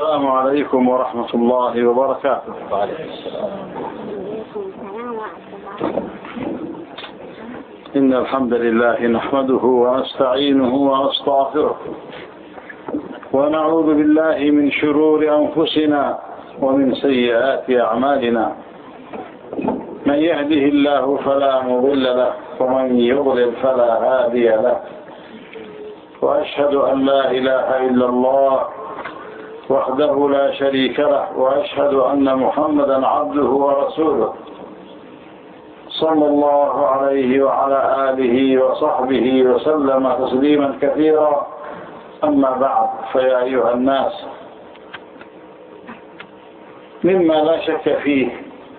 السلام عليكم ورحمة الله وبركاته. إن الحمد لله نحمده ونستعينه ونستغفره ونعوذ بالله من شرور أنفسنا ومن سيئات أعمالنا. من يهده الله فلا مضل له ومن يضلل فلا هادي له. وأشهد أن لا إله إلا الله وحده لا شريك له وأشهد أن محمدا عبده ورسوله صلى الله عليه وعلى آله وصحبه وسلم تسليما كثيرا. أما بعد، فيا أيها الناس، مما لا شك فيه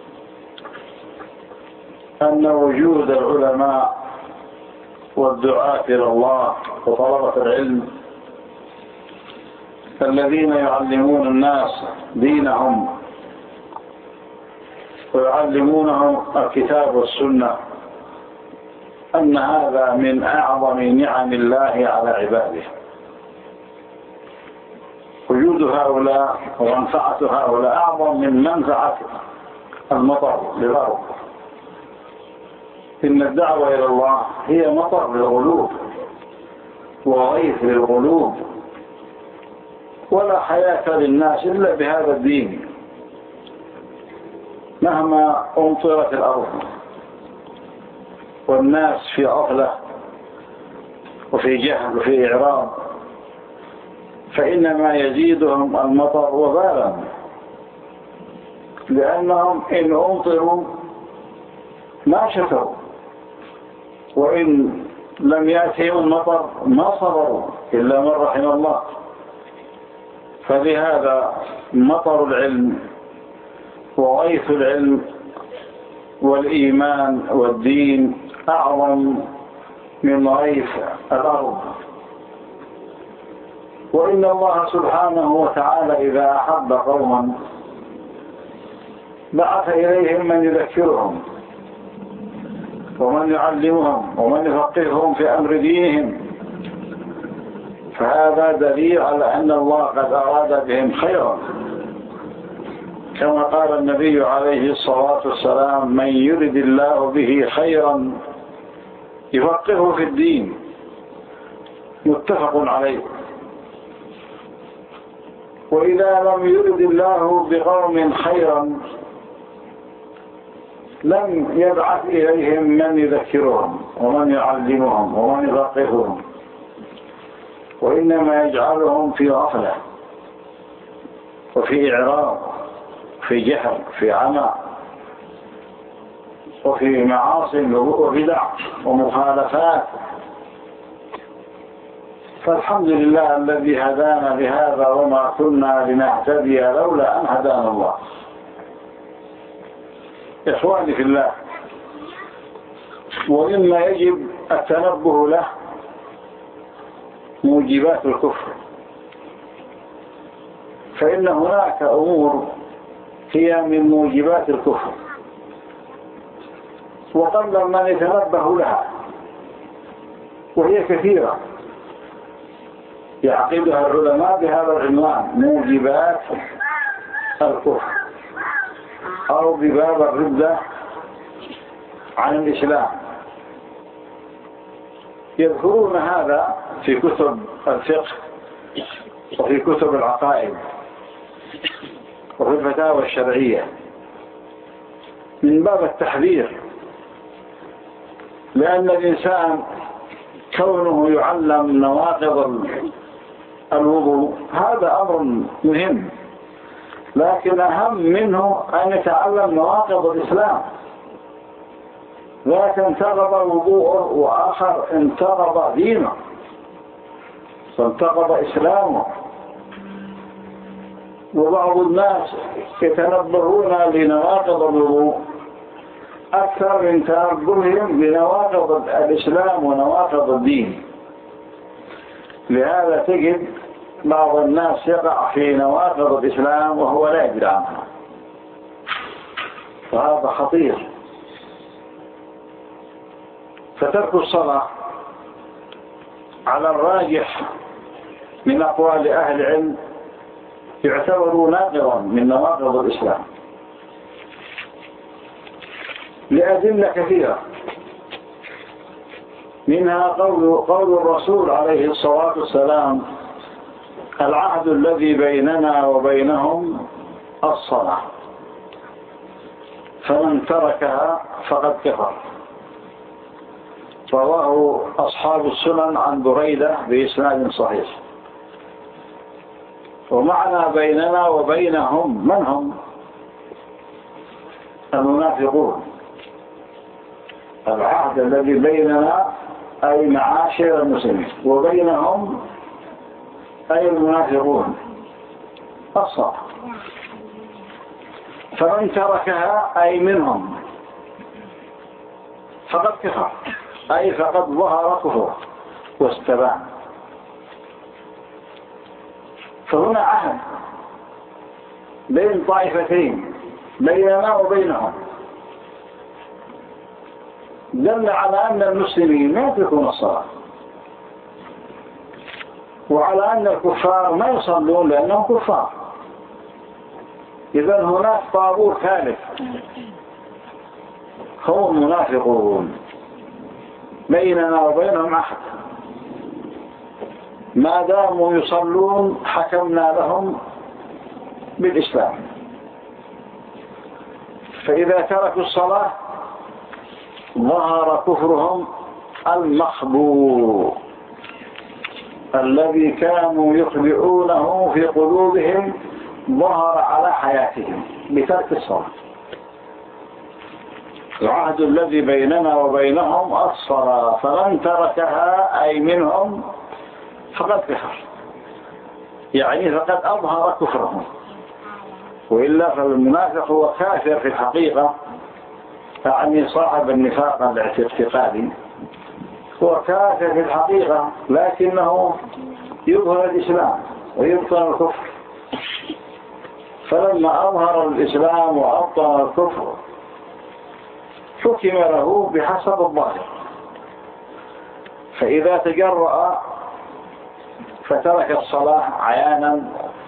أن وجود العلماء والدعاة إلى الله وطلبة العلم الذين يعلمون الناس دينهم ويعلمونهم الكتاب والسنة، أن هذا من أعظم نعم الله على عباده. وجود هؤلاء ومنفعة هؤلاء أعظم من منفعة المطر للأرض. إن الدعوة إلى الله هي مطر للقلوب وغيث للقلوب، ولا حياة للناس إلا بهذا الدين. مهما أمطرت الأرض والناس في غفلة وفي جهل وفي إعراض، فإنما يزيدهم المطر وبالا، لأنهم إن أمطروا ما شكروا، وإن لم يأتهم المطر ما صبروا إلا من رحم الله. فلهذا مطر العلم وغيث العلم والإيمان والدين أعظم من غيث الأرض. وإن الله سبحانه وتعالى إذا أحب قوما بعث إليهم من يذكرهم ومن يعلمهم ومن يفقههم في أمر دينهم، فهذا دليل على أن الله قد أراد بهم خيرا، كما قال النبي عليه الصلاة والسلام: من يرد الله به خيرا يفقهه في الدين. متفق عليه. وإذا لم يرد الله بقوم خيرا لم يبعث إليهم من يذكرهم ومن يعلمهم ومن يفقههم، وإنما يجعلهم في غفلة وفي إعراض، في جهل، في عمى، وفي معاصي وبدع ومخالفات. فالحمد لله الذي هدانا لهذا، وما كنا لنهتدي لولا أن هدانا الله. إخواني في الله، ومما يجب التنبه له موجبات الكفر، فإن هناك أمور هي من موجبات الكفر وقل من يتنبه لها، وهي كثيرة يعقدها العلماء بهذا العنوان: موجبات الكفر، أو بباب الردة عن الإسلام. يذكرون هذا في كتب الفقه وفي كتب العقائد وفي الفتاوى الشرعية من باب التحذير، لأن الإنسان كونه يعلم نواقض الوضوء هذا أمر مهم، لكن أهم منه أن يتعلم نواقض الإسلام. ذاك انتقض وضوءه، وآخر انتقض دينه وانتقض إسلامه. وبعض الناس يتنبهون لنواقض الوضوء أكثر من تنبههم لنواقض الإسلام ونواقض الدين. لهذا تجد بعض الناس يقع في نواقض الإسلام وهو لا يدري عنها، وهذا خطير. فترك الصلاة على الراجح من أقوال أهل العلم يعتبر ناقضا من نواقض الإسلام لأدلة كثيرة، منها قول الرسول عليه الصلاة والسلام: العهد الذي بيننا وبينهم الصلاة، فمن تركها فقد كفر. رواه أصحاب السنن عن بريدة بإسناد صحيح. ومعنى بيننا وبينهم من هم؟ المنافقون. العهد الذي بيننا أي معاشر المسلمين، وبينهم أي المنافقون الصلاة. فمن تركها أي منهم فقد كفر، أي فقد ظهر كفره واستبان. فهنا عهد بين طائفتين بيننا وبينهم، دل على أن المسلمين ما يتركون الصلاة، وعلى أن الكفار ما يصلون لأنهم كفار. إذن هناك طابور ثالث هم المنافقون، بيننا وبينهم عهد، ما داموا يصلون حكمنا لهم بالإسلام، فإذا تركوا الصلاة ظهر كفرهم المخبوء الذي كانوا يخبئونه في قلوبهم، ظهر على حياتهم بترك الصلاة. العهد الذي بيننا وبينهم الصلاة، فمن تركها أي منهم فقد كفر، يعني فقد أظهر كفرهم. وإلا فالمنافق هو كافر في الحقيقة، يعني صاحب النفاق الاعتقادي هو كافر في الحقيقة، لكنه يظهر الإسلام ويبطن الكفر. فلما أظهر الإسلام وأبطن الكفر حكم له بحسب الظاهر. فإذا تجرأ فترك الصلاة عيانا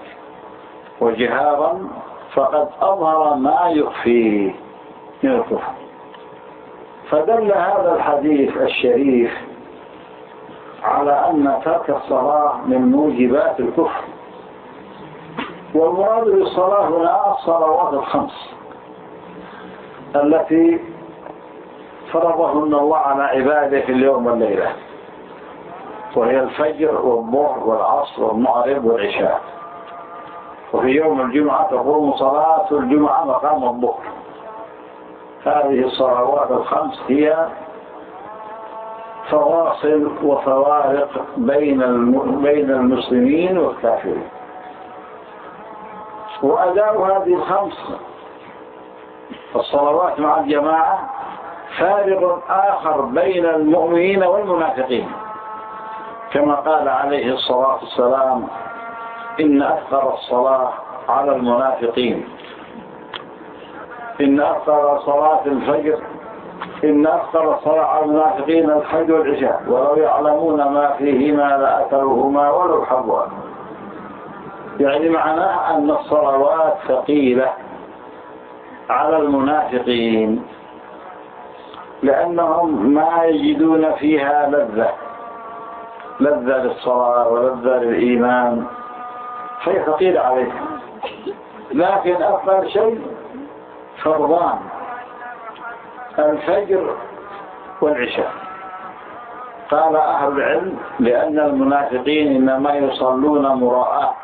وجهارا فقد أظهر ما يخفيه من الكفر. فدل هذا الحديث الشريف على أن ترك الصلاة من موجبات الكفر. والمراد بالصلاة هنا الصلوات الخمس التي فرضهن الله على عباده في اليوم والليلة، وهي الفجر والظهر والعصر والمغرب والعشاء. وفي يوم الجمعة تقوم صلاة الجمعة مقام الظهر. هذه الصلوات الخمس هي فواصل وفوارق بين المسلمين والكافرين. وأداء هذه الخمس الصلوات مع الجماعة فارق آخر بين المؤمنين والمنافقين، كما قال عليه الصلاة والسلام: إن أثقل الصلاة على المنافقين، إن أثقل صلاة الفجر، إن أثقل الصلاة على المنافقين الفجر والعشاء، ولو يعلمون ما فيهما لأتوهما ولو حبوا. يعني معناه أن الصلوات ثقيلة على المنافقين لأنهم ما يجدون فيها لذة للصلاة ولذة للإيمان، فهي ثقيلة عليهم. لكن أفضل شيء فرضان الفجر والعشاء. قال أهل العلم: لأن المنافقين إنما يصلون مراءة،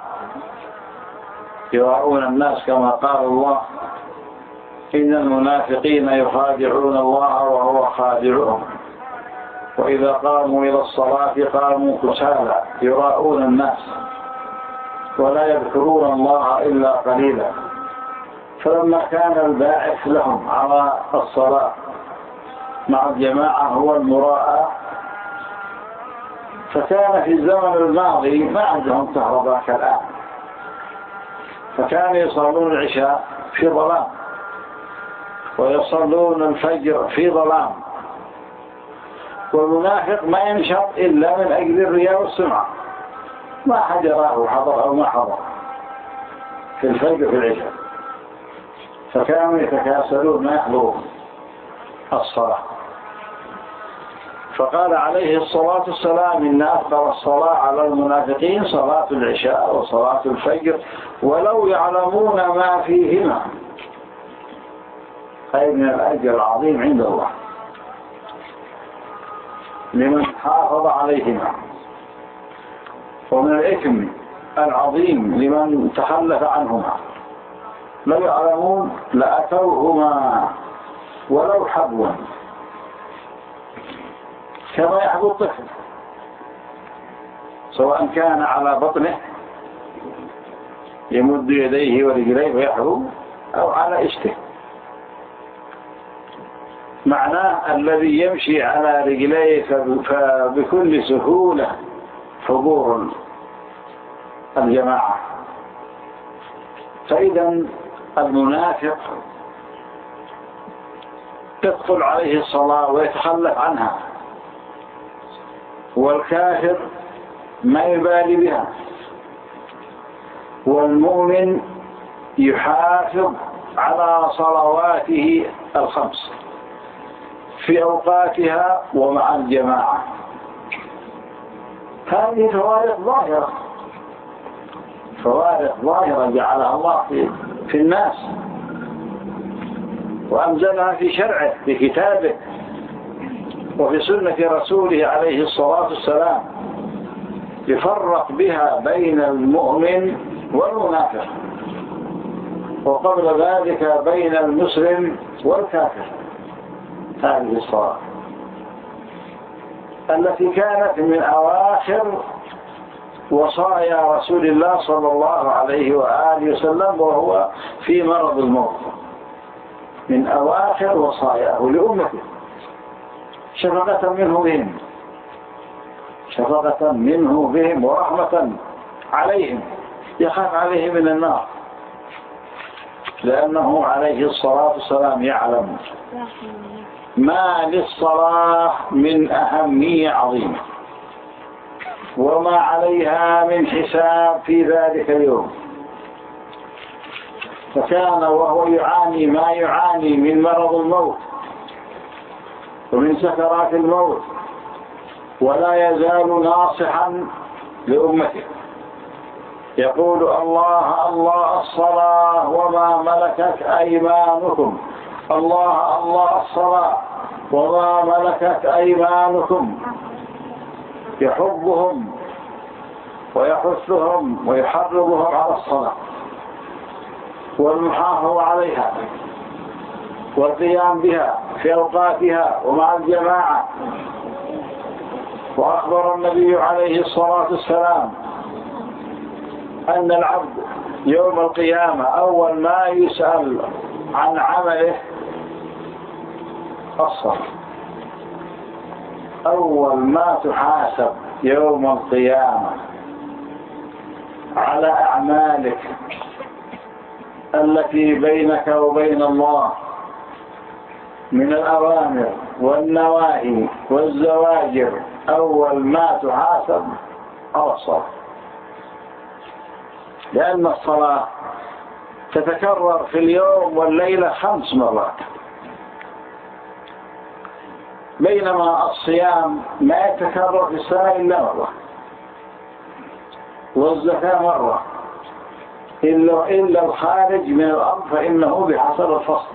يراءون الناس، كما قال الله: إن المنافقين يخادعون الله وهو خادعهم، وإذا قاموا إلى الصلاة قاموا كسالى يراءون الناس ولا يذكرون الله إلا قليلا. فلما كان الباعث لهم على الصلاة مع الجماعة هو المراءة، فكان في الزمن الماضي ما عندهم كهرباء كالآن، فكانوا يصلون العشاء في ظلام ويصلون الفجر في ظلام. والمنافق ما ينشط إلا من أجل الرياء والسمعة، ما حد يراه حضر أو ما حضر، في الفجر في العشاء، فكانوا يتكاسلون ما يحضرون الصلاة. فقال عليه الصلاة والسلام: إن أفضل الصلاة على المنافقين صلاة العشاء وصلاة الفجر ولو يعلمون ما فيهما، أي من الأجر العظيم عند الله لمن حافظ عليهما، ومن الإثم العظيم لمن تخلف عنهما. لو يعلمون لأتوهما ولو حبوا، كما يحبو الطفل سواء كان على بطنه يمد يديه ورجليه ويحبو أو على إشته. معناه الذي يمشي على رجليه فبكل سهولة حضور الجماعة. فإذا المنافق تدخل عليه الصلاة ويتخلف عنها، والكافر ما يبالي بها، والمؤمن يحافظ على صلواته الخمس في أوقاتها ومع الجماعة. هذه فوارق ظاهرة جعلها الله في الناس، وأنزلها في شرعه في كتابه وفي سنة رسوله عليه الصلاة والسلام، يفرق بها بين المؤمن والمنافق، وقبل ذلك بين المسلم والكافر. هذه الصلاة التي كانت من أواخر وصايا رسول الله صلى الله عليه وآله وسلم وهو في مرض الموت، من أواخر وصاياه لأمته، شفقة منه بهم ورحمة عليهم، يخاف عليهم من النار، لأنه عليه الصلاة والسلام يعلم ما للصلاة من أهمية عظيمة وما عليها من حساب في ذلك اليوم. فكان وهو يعاني ما يعاني من مرض الموت ومن سكرات الموت، ولا يزال ناصحا لأمته يقول: الله الله الصلاة وما ملكت أيمانكم، الله الله الصلاة وما ملكت أيمانكم، يحبهم ويحثهم ويحرضهم على الصلاة والمحافظة عليها والقيام بها في أوقاتها ومع الجماعة. وأخبر النبي عليه الصلاة والسلام أن العبد يوم القيامة أول ما يسأل عن عمله الصلاة، أول ما تحاسب يوم القيامة على أعمالك التي بينك وبين الله من الأوامر والنواهي والزواجر، أول ما تحاسب على الصلاة، لأن الصلاة تتكرر في اليوم والليلة 5 مرات، بينما الصيام ما يتكرر في السنة إلا مرة، والزكاة مرة، إلا الخارج من الأرض فإنه بحسب الفصل،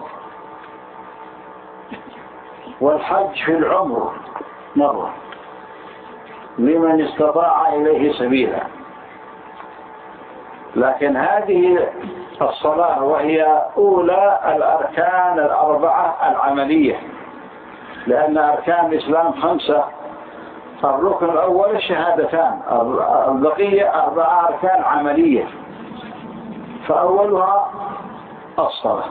والحج في العمر مرة لمن استطاع إليه سبيلا. لكن هذه الصلاة وهي أولى الأركان الأربعة العملية، لأن أركان الإسلام 5، الركن الأول الشهادتان، البقية 4 أركان عملية، فأولها الصلاة.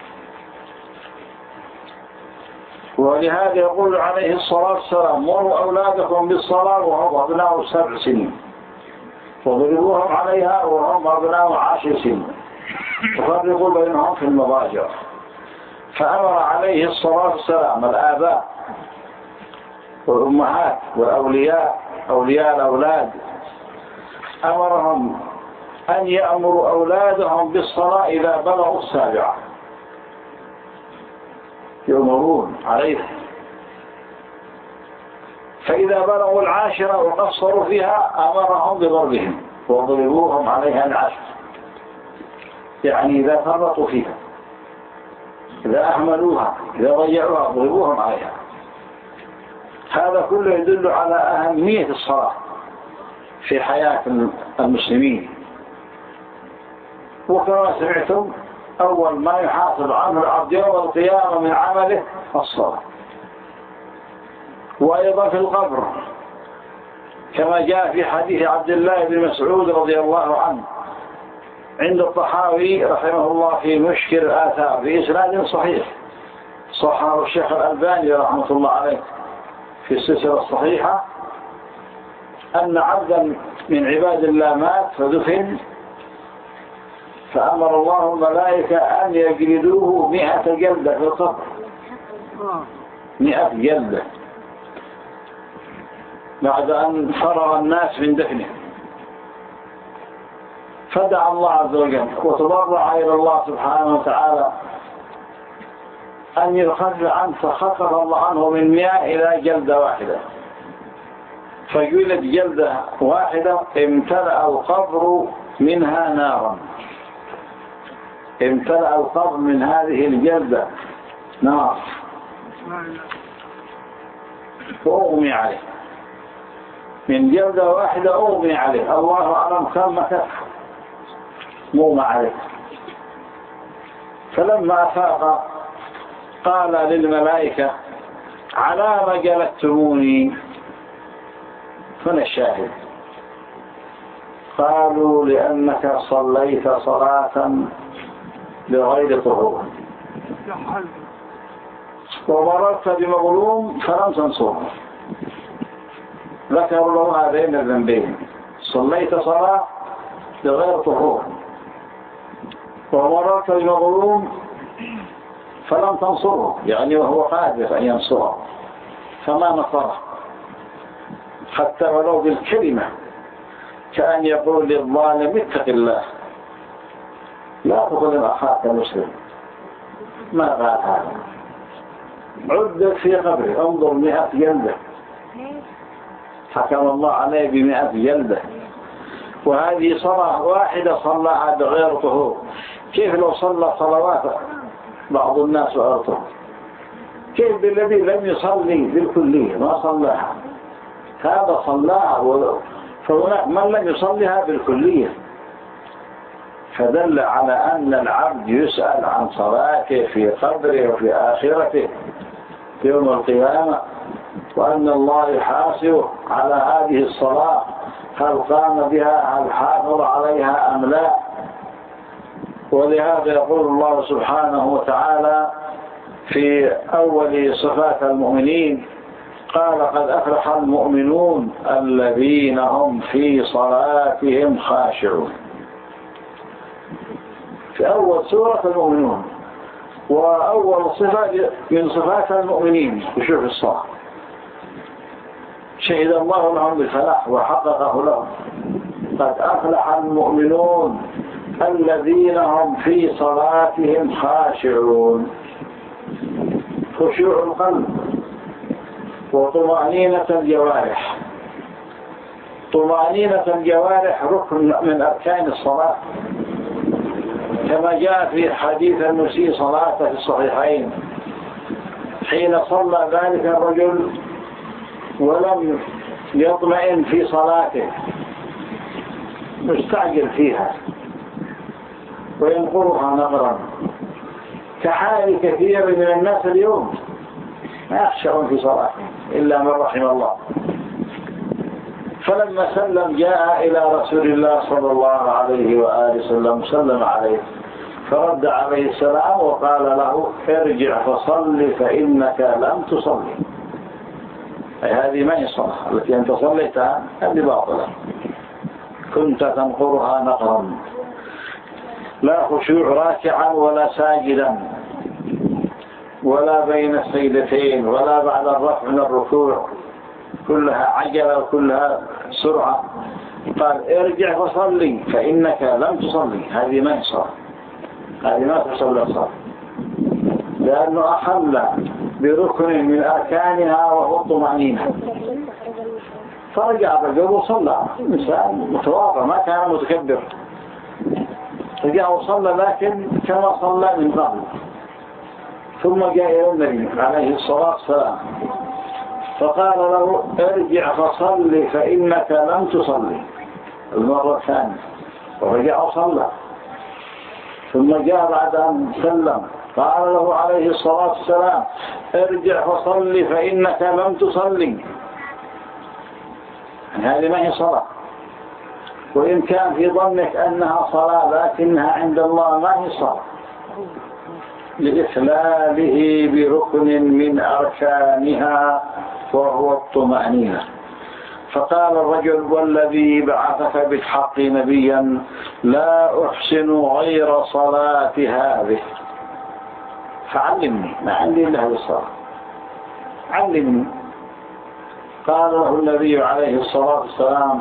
ولهذا يقول عليه الصلاة والسلام: مروا أولادكم بالصلاة وهم أبناء 7 سنين، وضربوهم عليها وهم أبناء 10 سنين، وفرقوا بينهم في المضاجع. فأمر عليه الصلاة والسلام الآباء والأمهات والأولياء، أولياء الأولاد، أمرهم أن يأمروا أولادهم بالصلاة إذا بلغوا 7، يؤمرون عليهم، فإذا بلغوا 10 وقصروا فيها أمرهم بضربهم وضربوهم عليها 10، يعني إذا فرطوا فيها، إذا أهملوها، إذا ضيعوها ضربوهم عليها. هذا كله يدل على أهمية الصلاة في حياة المسلمين. وكما سمعتم أول ما يحاسب عنه العبد يوم القيامة من عمله الصلاة. وأيضا في القبر كما جاء في حديث عبد الله بن مسعود رضي الله عنه عند الطحاوي رحمه الله في مشكل الآثار بإسناد صحيح، صححه الشيخ الألباني رحمة الله عليه في السلسلة الصحيحة، أن عبدا من عباد الله مات فدفن، فأمر الله الملائكة أن يجلدوه 100 جلدة في القبر، 100 جلدة بعد أن فرغ الناس من دفنه. فدعا الله عز وجل وتضرع إلى الله سبحانه وتعالى أن يخفف عنه، فخفف الله عنه من 100 إلى جلدة واحدة، فجلد جلدة واحدة امتلأ القبر منها نارا، امتلأ القبر من هذه الجلدة نار، وأغمي عليه من جلدة واحدة، أغمي عليه، الله أعلم كم مكث مغمى عليه. فلما أفاق قال للملائكة على ما جلدتموني؟ هنا الشاهد. قالوا لأنك صليت صلاة بغير طهور ومررت بمظلوم فلم تنصره. ذكروا له هذين الذنبين، صليت صلاة بغير طهور ومررت بمظلوم فلم تنصره، يعني وهو قادر أن ينصره فما نصره حتى ولو بالكلمة، كأن يقول للظالم اتق الله لا تظلم أخاك مسلم، ما قال هذا. عدت في قبره، انظر 100 جلدة، حكم الله عليه ب100 جلدة، وهذه صلاة واحدة صلاها بغير طهور. كيف لو صلى صلوات بعض الناس وأرطه؟ كيف بالذي لم يصلي بالكلية ما صلاها؟ هذا صلاها، فهناك من لم يصليها بالكلية، فدل على أن العبد يسأل عن صلاته في قبره وفي آخرته يوم القيامة، وأن الله يحاسبه على هذه الصلاة، هل قام بها، هل حافظ عليها أم لا. ولهذا يقول الله سبحانه وتعالى في أول صفات المؤمنين قال قد أفلح المؤمنون الذين هم في صلاتهم خاشعون، في أول سورة المؤمنون، وأول صفة من صفات المؤمنين بشوف الصلاة، شهد الله لهم بالفلاح وحققه لهم. قد أفلح المؤمنون الذين هم في صلاتهم خاشعون، خشوع القلب وطمأنينة الجوارح. طمأنينة الجوارح ركن من أركان الصلاة، كما جاء في حديث المسيء صلاته في الصحيحين حين صلى ذلك الرجل ولم يطمئن في صلاته، مستعجل فيها وينقرها نقرا، كحال كثير من الناس اليوم ما يخشعون في صلاتهم إلا من رحم الله. فلما سلم جاء إلى رسول الله صلى الله عليه وآله وسلم سلم عليه، فرد عليه السلام وقال له ارجع فصل فإنك لم تصلي. أي هذه ما هي الصلاة التي أنت صليتها، هذه باطلة، كنت تنقرها نقرا. لا خشوع راكعا ولا ساجدا ولا بين السجدتين ولا بعد الرفع من الركوع، كلها عجلة وكلها سرعة، قال ارجع فصلي فإنك لم تصلي. هذه ما هي صلاة، هذه ما تصلي الصلاة، لأنه أحل بركن من أركانها وهو الطمأنينة. فرجع الرجل وصلى، إنسان متواضع ما كان متكبر، رجع وصلى لكن كما صلى من قبل. ثم جاء إلى النبي عليه الصلاة والسلام فقال له ارجع فصلي فإنك لم تصلي المرة الثانية، ورجع وصلى. ثم جاء بعد أن سلم قال له عليه الصلاة والسلام ارجع فصلي فإنك لم تصلي. هذه ما هي صلاة، وإن كان في ظنك أنها صلاة لكنها عند الله ما هي صلاة، لإخلاله بركن من أركانها وهو الطمأنينة. فقال الرجل والذي بعثك بالحق نبيا لا أحسن غير صلاة هذه فعلمني، ما عندي إلا هذه الصلاة، علمني. قال له النبي عليه الصلاة والسلام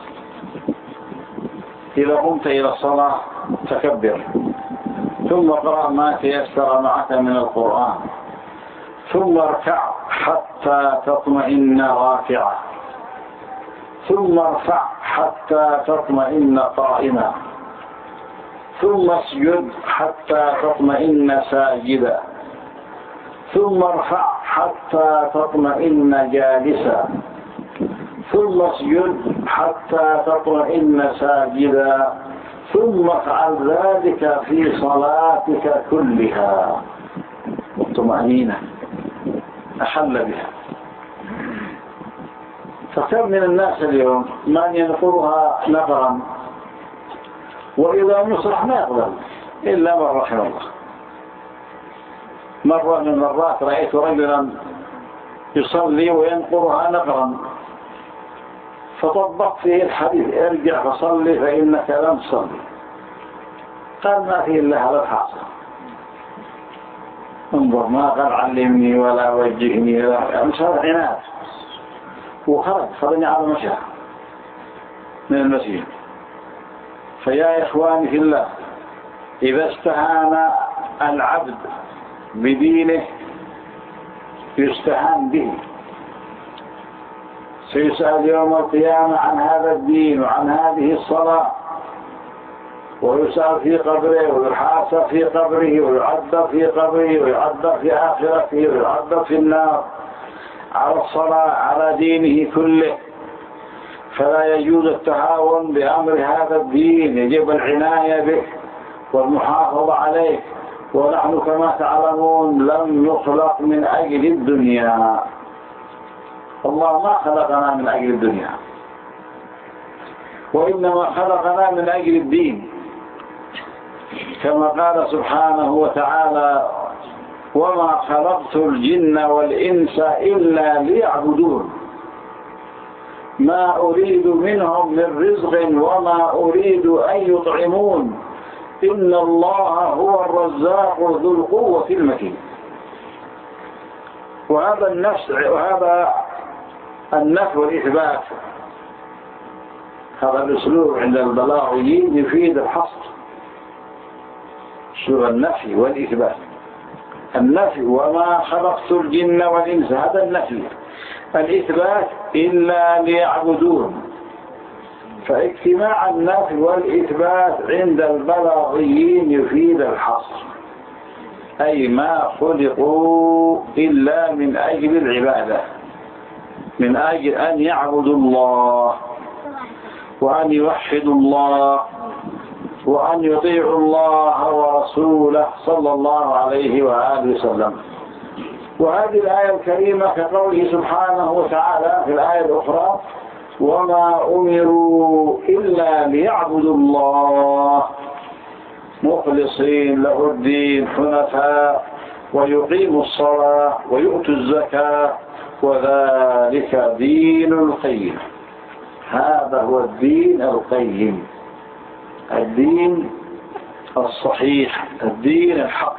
إذا قمت إلى الصلاة فكبر، ثم اقرأ ما تيسر معك من القرآن، ثم اركع حتى تطمئن راكعا، ثم ارفع حتى تطمئن قائما، ثم اسجد حتى تطمئن ساجدا، ثم ارفع حتى تطمئن جالسا، ثم اسجد حتى تطمئن ساجدا، ثم افعل ذلك في صلاتك كلها. الطمأنينة أحل بها. فكم من الناس اليوم من ينقرها نفرا، وإذا نصح ما يقبل إلا من رحم الله. مرة من المرات رأيت رجلا يصلي وينقرها نفرا، فطبق فيه الحديث ارجع فصلي فإنك لم تصلي. قال ما فيه إلا هذا الحاصل، انظر ما قال علمني ولا وجهني ولا أمثال عناد، وخرج على المشاة من المسجد. فيا إخواني في الله، إذا استهان العبد بدينه يستهان به، سيسأل يوم القيامة عن هذا الدين وعن هذه الصلاة، ويسأل في قبره ويحاسب في قبره ويعذب في قبره ويعذب في آخرته ويعذب في النار على الصلاة على دينه كله. فلا يجوز التهاون بأمر هذا الدين، يجب العناية به والمحافظة عليه. ونحن كما تعلمون لم نخلق من أجل الدنيا، الله ما خلقنا من أجل الدنيا، وإنما خلقنا من أجل الدين، كما قال سبحانه وتعالى وما خلقت الجن والإنس إلا ليعبدون ما أريد منهم من رزق وما أريد أن يطعمون إن الله هو الرزاق ذو القوة المتين. وهذا النفي والإثبات، هذا الأسلوب عند البلاغيين يفيد الحصر. شو النفي والإثبات؟ النفي وما خلقت الجن والإنس هذا النفي، الإثبات إلا ليعبدون. فاجتماع النفي والإثبات عند البلاغيين يفيد الحصر، أي ما خلقوا إلا من أجل العبادة، من أجل أن يعبدوا الله وأن يوحدوا الله وأن يطيعوا الله ورسوله صلى الله عليه وآله وسلم. وهذه الآية الكريمة كقوله سبحانه وتعالى في الآية الأخرى وما أمروا إلا ليعبدوا الله مخلصين له الدين حنفاء ويقيموا الصلاة ويؤتوا الزكاة وذلك دين القيم. هذا هو الدين القيم، الدين الصحيح، الدين الحق،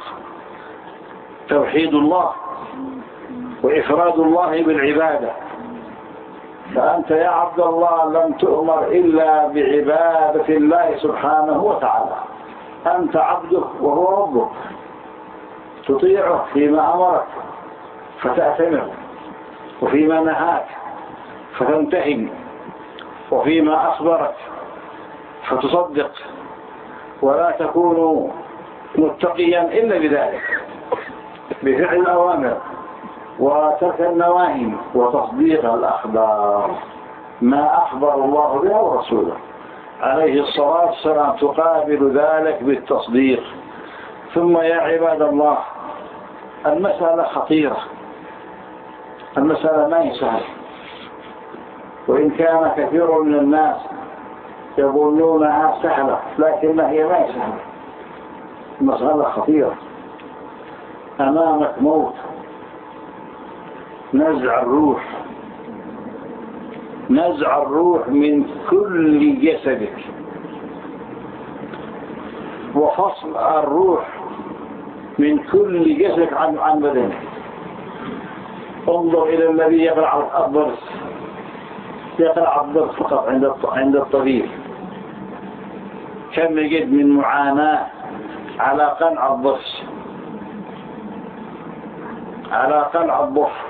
توحيد الله وإفراد الله بالعبادة فأنت يا عبد الله لم تؤمر إلا بعبادة الله سبحانه وتعالى. أنت عبده وهو ربك، تطيعه فيما أمرك فتأتمر، وفيما نهاك فتنتهي، وفيما أخبرك فتصدق، ولا تكون متقيا إلا بذلك، بفعل الأوامر وترك النواهي وتصديق الأخبار ما أخبر الله به ورسوله عليه الصلاة والسلام، تقابل ذلك بالتصديق. ثم يا عباد الله، المسألة خطيرة، المسألة ما هي سهلة، وإن كان كثير من الناس يظنونها سهلة لكنها هي ما هي سهلة. المسألة خطيرة، أمامك موت، نزع الروح، نزع الروح من كل جسدك، وفصل الروح من كل جسدك عن بدنك. انظر إلى الذي يقرع الضرس، يقرع الضرس فقط عند الطبيب، كم يجد من معاناة على قلع الضرس، على قلع الضفر،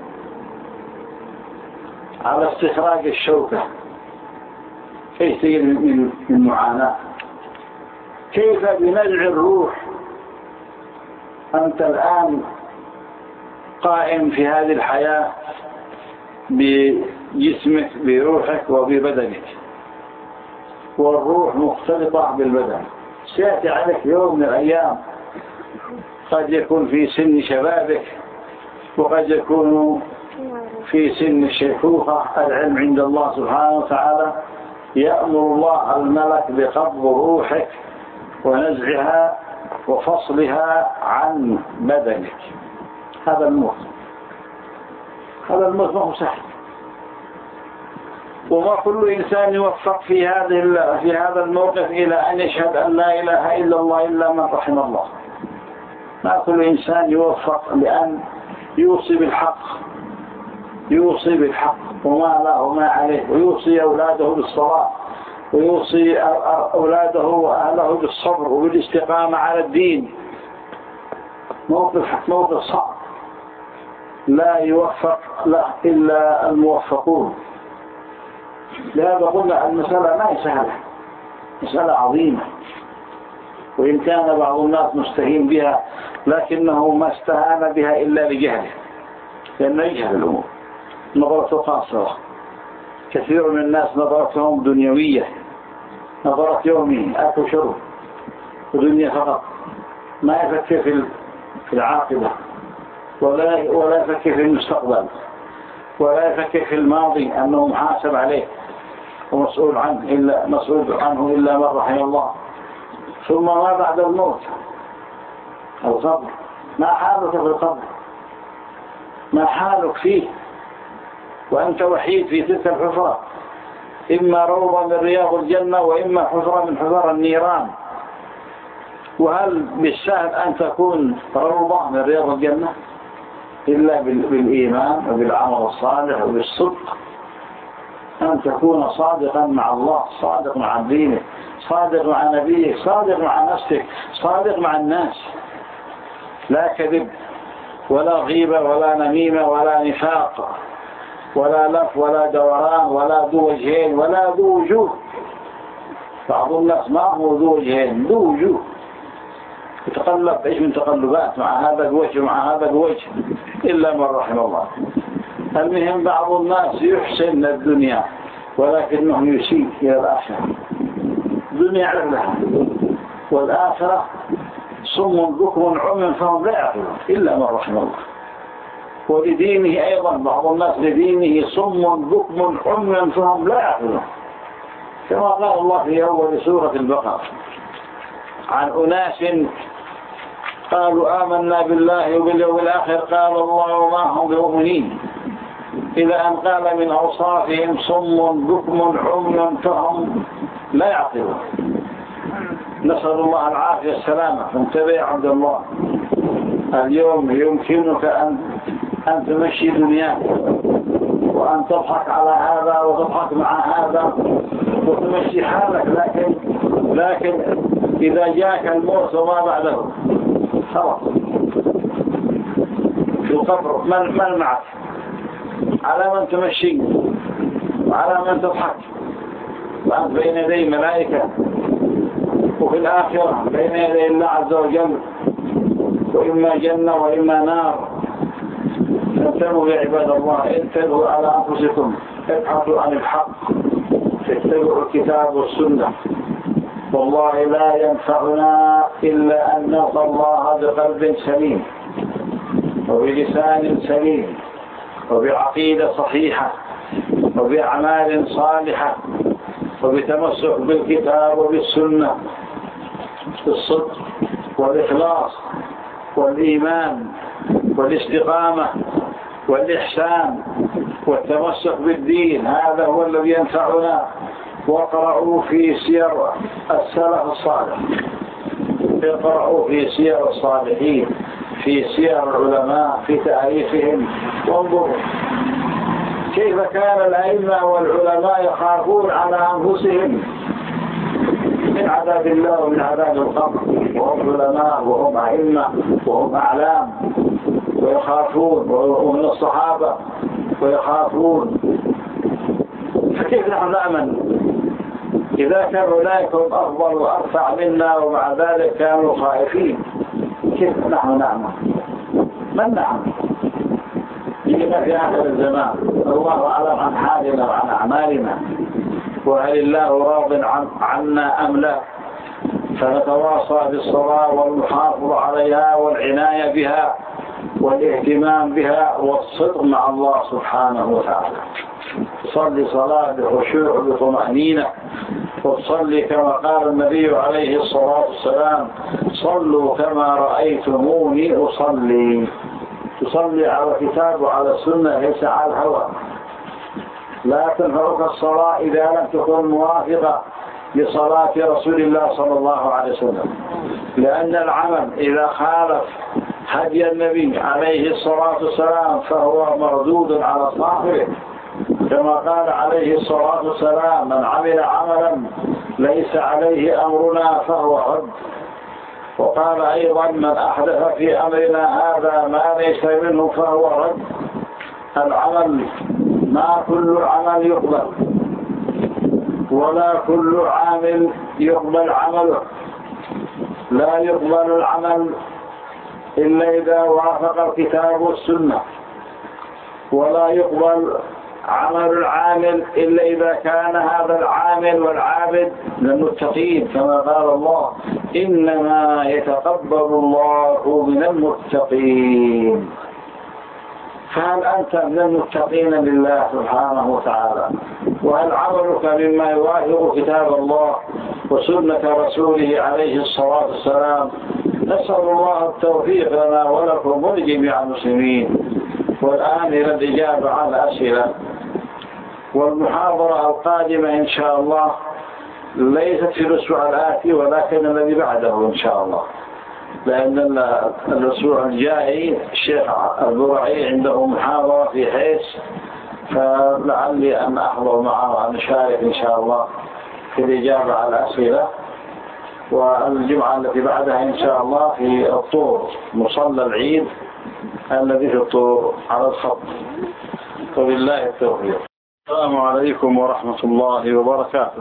على استخراج الشوكة، كيف تجد من معاناة. كيف بنزع الروح؟ أنت الآن قائم في هذه الحياة بجسمك بروحك وببدنك، والروح مختلطة بالبدن. سيأتي عليك يوم من الأيام قد يكون في سن شبابك، وقد يكون في سن الشيخوخة. العلم عند الله سبحانه وتعالى، يأمر الله الملك بقبض روحك ونزعها وفصلها عن بدنك. هذا الموت، هذا الموت ما هو سهل، وما كل إنسان يوفق في هذا الموقف إلى أن يشهد أن لا إله إلا الله إلا من رحم الله. ما كل إنسان يوفق لأن يوصي بالحق، يوصي بالحق وما له وما عليه، ويوصي أولاده بالصلاة، ويوصي أولاده وأهله بالصبر وبالاستقامة على الدين. موقف صعب لا يوفق له إلا الموفقون. لهذا قلنا المسألة ما هي سهلة، مسألة عظيمة، وإن كان بعض الناس مستهين بها لكنه ما استهان بها إلا لجهله، لأنه يجهل الأمور، نظرته قاصرة. كثير من الناس نظرتهم دنيوية، نظرة يومي أكل شرب ودنيا فقط، ما يفكر في العاقبة، ولا يفكر في المستقبل، ولا يفكر في الماضي أنه محاسب عليه ومسؤول عنه إلا من رحم الله. ثم ما بعد الموت؟ القبر. ما حالك في القبر؟ ما حالك فيه وأنت وحيد في تلك الحفرة؟ إما روضة من رياض الجنة، وإما حفرة من حفر النيران. وهل بالسهل أن تكون روضة من رياض الجنة إلا بالإيمان وبالعمل الصالح وبالصدق، أن تكون صادقا مع الله، صادق مع دينك، صادق مع نبيك، صادق مع نفسك، صادق مع الناس، لا كذب ولا غيبة ولا نميمة ولا نفاق ولا لف ولا دوران ولا ذو وجهين ولا ذو وجوه. بعض الناس ما هو ذو وجهين، ذو وجوه، يتقلب ايش من تقلبات، مع هذا الوجه ومع هذا الوجه إلا من رحم الله. المهم بعض الناس يحسن الدنيا ولكنه يسيء إلى الآخرة. الدنيا عرفها، والآخرة صم بكم عمي فهم لا يعقلون إلا من رحم الله. ولدينه أيضا بعض الناس لدينه صم بكم عمي فهم لا يعقلون، كما قال الله في أول سورة البقرة عن أناس قالوا آمنا بالله وباليوم الآخر قال الله وما هم بمؤمنين، إلى أن قال من أوصافهم صم بكم عمي فهم لا يعقلون. نسأل الله العافية السلامة. فانتبه عبد الله، اليوم يمكنك أن تمشي دنياك وأن تضحك على هذا وتضحك مع هذا وتمشي حالك، لكن إذا جاءك الموت وما بعده خلاص في القبر من معك؟ على من تمشي وعلى من تضحك، وأنت بين يدي ملائكة، وفي الآخرة بين يدي الله عز وجل، وإما جنة وإما نار. فانتبهوا يا عباد الله، انتبهوا على أنفسكم، ابحثوا عن الحق، اتبعوا الكتاب والسنة. والله لا ينفعنا إلا أن نلقى الله بقلب سليم وبلسان سليم وبعقيدة صحيحة وبأعمال صالحة وبتمسك بالكتاب وبالسنة، بالصدق والإخلاص والإيمان والاستقامة والإحسان والتمسك بالدين. هذا هو الذي ينفعنا. واقرأوا في سير السلف الصالح، اقرأوا في سير الصالحين، في سير العلماء، في تاريخهم، وانظروا كيف كان الأئمة والعلماء يخافون على أنفسهم من عذاب الله ومن عذاب القبر، وهم علماء وهم أئمة وهم أعلام ويخافون، ومن الصحابة ويخافون. فكيف نحن نأمن إذا كان أولئك هم أفضل وأرفع منا ومع ذلك كانوا خائفين؟ كيف نحن نأمن؟ من نأمن؟ يجب في آخر الزمان الله أعلم عن حالنا وعن أعمالنا، وهل الله راض عنا أم لا؟ فنتواصى بالصلاة والمحافظة عليها والعناية بها والاهتمام بها والصدق مع الله سبحانه وتعالى. صلي صلاة بخشوع وبطمأنينة، وصلي كما قال النبي عليه الصلاة والسلام: صلوا كما رأيتموني أصلي. تصلي على الكتاب وعلى السنة ليس على الهوى. لا تنفعك الصلاة إذا لم تكن موافقة لصلاة رسول الله صلى الله عليه وسلم، لأن العمل إذا خالف هدي النبي عليه الصلاة والسلام فهو مردود على صاحبه، كما قال عليه الصلاة والسلام: من عمل عملا ليس عليه أمرنا فهو رد. وقال أيضا: من أحدث في أمرنا هذا ما ليس منه فهو رد. العمل ما كل عمل يقبل، ولا كل عامل يقبل عمله. لا يقبل العمل إلا إذا وافق الكتاب والسنة، ولا يقبل عمل العامل إلا إذا كان هذا العامل والعابد من المتقين، كما قال الله: إنما يتقبل الله من المتقين. فهل أنت من المتقين لله سبحانه وتعالى؟ وهل عملك مما يوافق كتاب الله وسنة رسوله عليه الصلاة والسلام؟ نسأل الله التوفيق لنا ولكم ولجميع المسلمين. والآن إلى الإجابة على الأسئلة. والمحاضرة القادمة إن شاء الله ليست في الأسبوع الآتي ولكن الذي بعده إن شاء الله، لأن الأسبوع الجاي الشيخ البرعي عنده محاضرة في حيث، فلعلي أن أحضر معه وأن أشارك إن شاء الله في الإجابة على الأسئلة. والجمعة التي بعدها إن شاء الله في الطور، مصلى العيد الذي في الطور على الخط. وبالله التوفيق. السلام عليكم ورحمة الله وبركاته.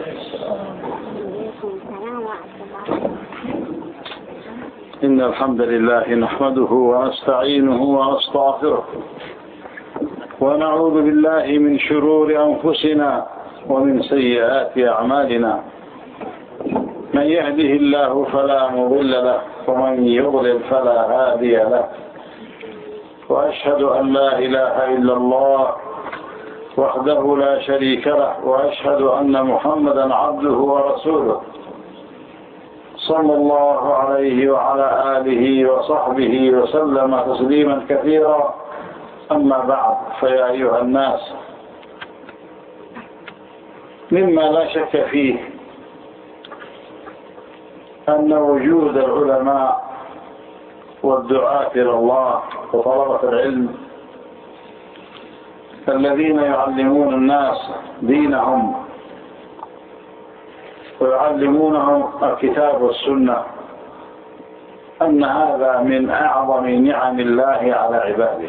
إن الحمد لله نحمده ونستعينه ونستغفره، ونعوذ بالله من شرور أنفسنا ومن سيئات أعمالنا. من يهده الله فلا مضل له، ومن يضلل فلا هادي له. وأشهد أن لا إله إلا الله وحده لا شريك له، وأشهد أن محمدا عبده ورسوله، صلى الله عليه وعلى آله وصحبه وسلم تسليما كثيرا. أما بعد، فيا أيها الناس، مما لا شك فيه أن وجود العلماء والدعاة إلى الله وطلبة العلم الذين يعلمون الناس دينهم ويعلمونهم الكتاب والسنة أن هذا من أعظم نعم الله على عباده.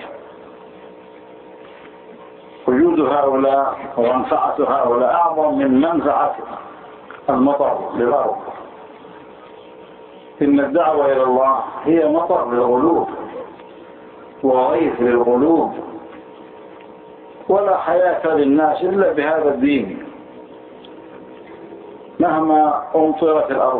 وجود هؤلاء ومنفعة هؤلاء أعظم من منفعة المطر للأرض. إن الدعوة إلى الله هي مطر للقلوب وغيث للقلوب، ولا حياة للناس إلا بهذا الدين. مهما أمطرت الأرض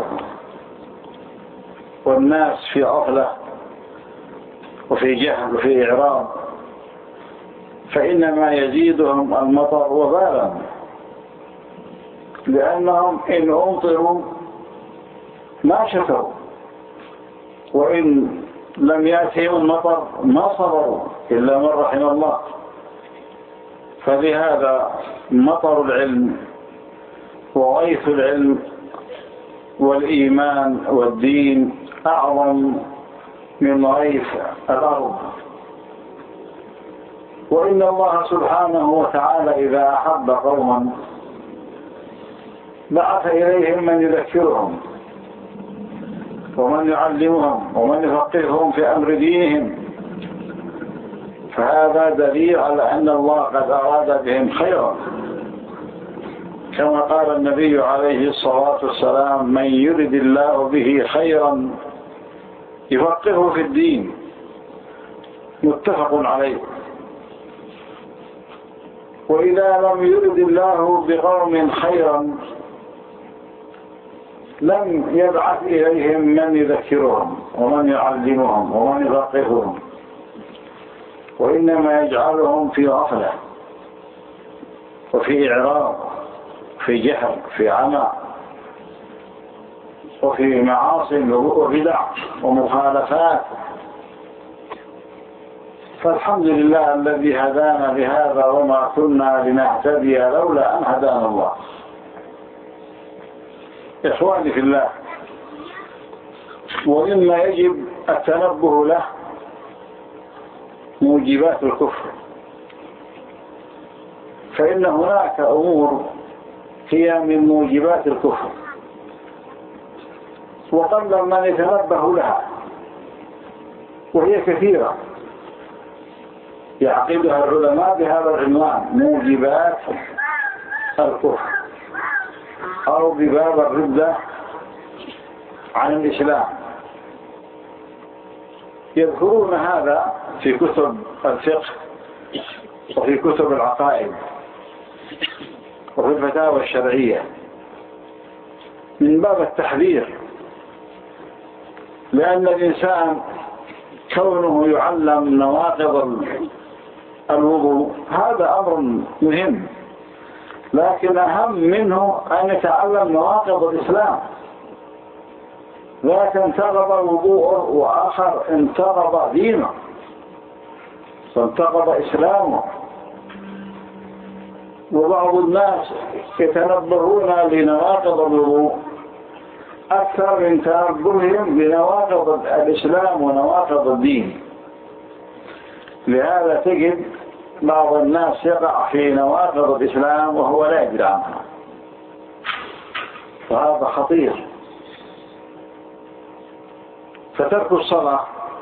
والناس في غفلة وفي جهل وفي إعراض، فإنما يزيدهم المطر وبالا، لأنهم إن أمطروا ما شكروا، وإن لم يأتهم المطر ما صبروا إلا من رحم الله. فلهذا مطر العلم وغيث العلم والإيمان والدين أعظم من غيث الأرض. وإن الله سبحانه وتعالى إذا أحب قوما بعث إليهم من يذكرهم ومن يعلمهم ومن يفقههم في أمر دينهم، فهذا دليل على أن الله قد أراد بهم خيرا، كما قال النبي عليه الصلاة والسلام: من يرد الله به خيرا يفقهه في الدين. متفق عليه. وإذا لم يرد الله بقوم خيرا لم يبعث إليهم من يذكرهم ومن يعلمهم ومن يفقههم، وإنما يجعلهم في غفلة وفي إعراض، في جهل، في عمى، وفي معاصي وبدع ومخالفات. فالحمد لله الذي هدانا لهذا، وما كنا لنهتدي لولا أن هدانا الله. إخواني في الله، ومما يجب التنبه له موجبات الكفر، فإن هناك أمور هي من موجبات الكفر وقل من يتنبه لها، وهي كثيرة يعقدها العلماء بهذا العنوان: موجبات الكفر، أو بباب الردة عن الإسلام. يذكرون هذا في كتب الفقه وفي كتب العقائد وفي الفتاوى الشرعية من باب التحذير، لأن الإنسان كونه يعلم نواقض الوضوء هذا أمر مهم، لكن أهم منه أن يتعلم نواقض الإسلام. ذاك انتقض وضوءه وآخر انتقض دينه وانتقض إسلامه. وبعض الناس يتنبهون لنواقض الوضوء أكثر من تنبههم لنواقض الإسلام ونواقض الدين. لهذا تجد بعض الناس يقع في نواقض الإسلام وهو لا يدري عنها، فهذا خطير. فترك الصلاة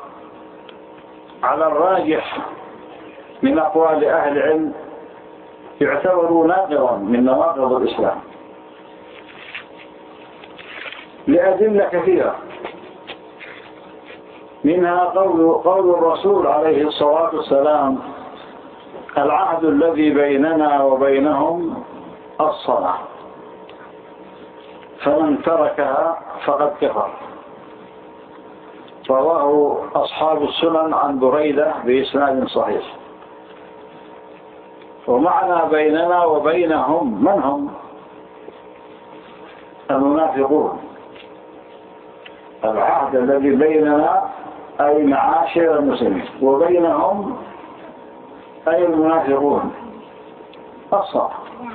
على الراجح من أقوال أهل العلم يعتبر ناقضا من نواقض الإسلام لأدلة كثيرة، منها قول الرسول عليه الصلاة والسلام: العهد الذي بيننا وبينهم الصلاة، فمن تركها فقد كفر. رواه أصحاب السنن عن بريدة بإسناد صحيح. ومعنى بيننا وبينهم من هم؟ المنافقون. العهد الذي بيننا أي معاشر المسلمين، وبينهم أي المنافقون الصلاة.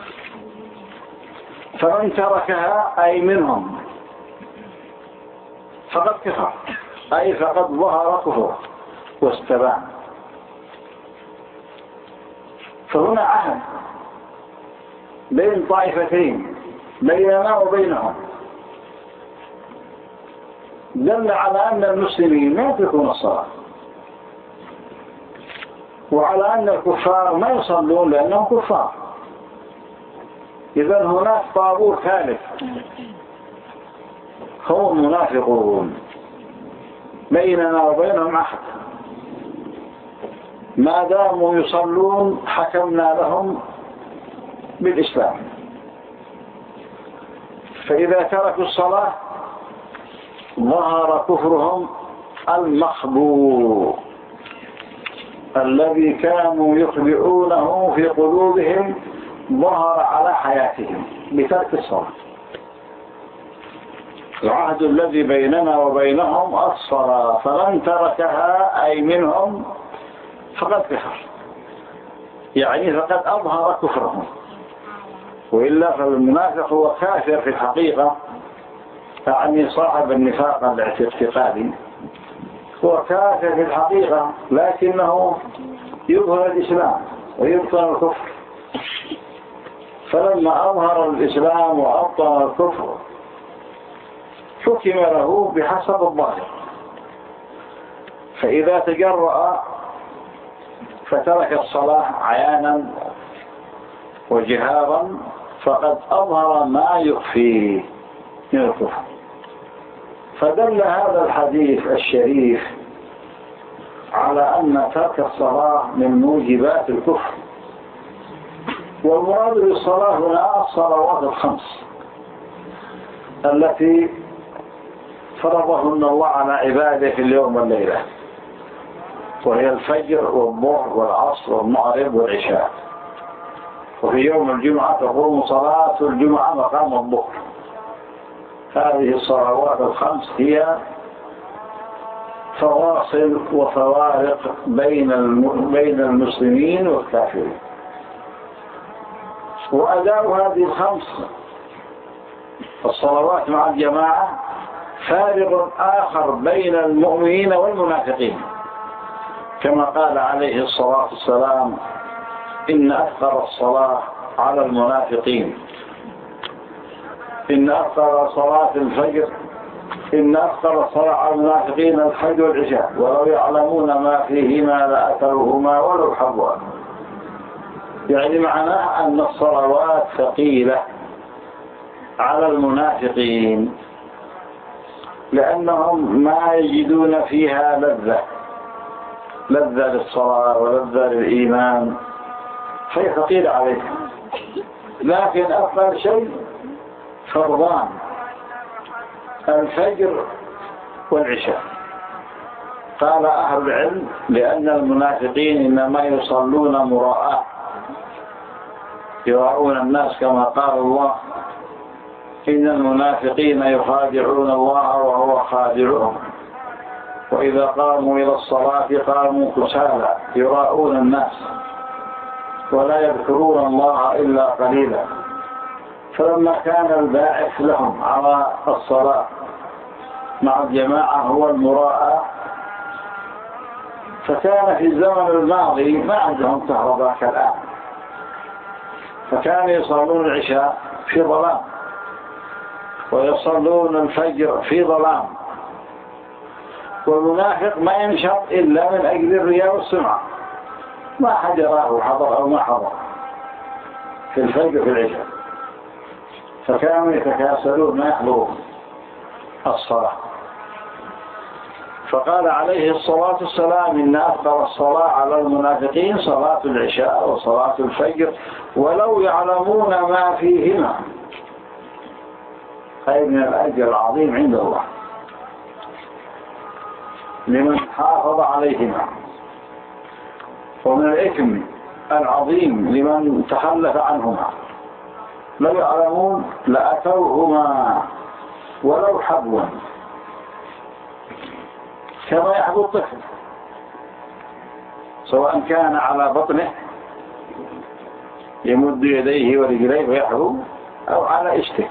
فمن تركها أي منهم فقد كفر، أي فقد ظهر كفر واستبان. فهنا عهد بين طائفتين بيننا وبينهم، دل على أن المسلمين ما يتركون الصلاة، وعلى أن الكفار ما يصلون لأنهم كفار. إذن هناك طابور ثالث هم المنافقون، بيننا وبينهم عهد، ما داموا يصلون حكمنا لهم بالإسلام، فإذا تركوا الصلاة ظهر كفرهم المخبوء الذي كانوا يخبئونه في قلوبهم، ظهر على حياتهم بترك الصلاة. العهد الذي بيننا وبينهم الصلاة، فمن تركها أي منهم فقد كفر، يعني فقد أظهر كفرهم. وإلا فالمنافق هو كافر في الحقيقة، يعني صاحب النفاق الاعتقادي هو كافر في الحقيقة، لكنه يظهر الإسلام ويبطن الكفر. فلما أظهر الإسلام وأبطن الكفر حكم له بحسب الظاهر، فإذا تجرأ فترك الصلاة عيانا وجهارا فقد أظهر ما يخفيه من الكفر. فدل هذا الحديث الشريف على أن ترك الصلاة من موجبات الكفر. والمراد بالصلاة هنا الصلوات الخمس التي فرضهن الله على عباده في اليوم والليلة، وهي الفجر والظهر والعصر والمغرب والعشاء. وفي يوم الجمعة تقوم صلاة الجمعة مقام الظهر. هذه الصلوات الخمس هي فواصل وفوارق بين المسلمين والكافرين. وأداء هذه الخمس الصلوات مع الجماعة فارق آخر بين المؤمنين والمنافقين، كما قال عليه الصلاة والسلام: إن أثقل الصلاة على المنافقين، إن أثقل صلاة الفجر، إن أثقل الصلاة على المنافقين الفجر والعشاء، ولو يعلمون ما فيهما لأتوهما ولو حبوا. يعني معناه أن الصلوات ثقيلة على المنافقين لأنهم ما يجدون فيها لذة للصلاة ولذة للإيمان، فهي ثقيلة عليهم. لكن أفضل شيء فرضان الفجر والعشاء. قال أهل العلم لأن المنافقين إنما يصلون مراءة، يراؤون الناس، كما قال الله: إن المنافقين يخادعون الله وهو خادعهم، وإذا قاموا إلى الصلاة قاموا كسالى يراؤون الناس ولا يذكرون الله إلا قليلا. فلما كان الباعث لهم على الصلاة مع الجماعة هو المراءة، فكان في الزمن الماضي ما عندهم كهرباء كالآن، فكانوا يصلون العشاء في ظلام ويصلون الفجر في ظلام. والمنافق ما ينشط إلا من أجل الرياء والسمعة، ما حد يراه حضر أو ما حضر في الفجر في العشاء، فكانوا يتكاسلون ما يحضرون الصلاة. فقال عليه الصلاة والسلام: إن أفضل الصلاة على المنافقين صلاة العشاء وصلاة الفجر ولو يعلمون ما فيهما، أي من الأجر العظيم عند الله لمن حافظ عليهما، ومن الإثم العظيم لمن تخلف عنهما. لو يعلمون لأتوهما ولو حبوا، كما يحبو الطفل سواء كان على بطنه يمد يديه ورجليه ويحبو أو على إشته.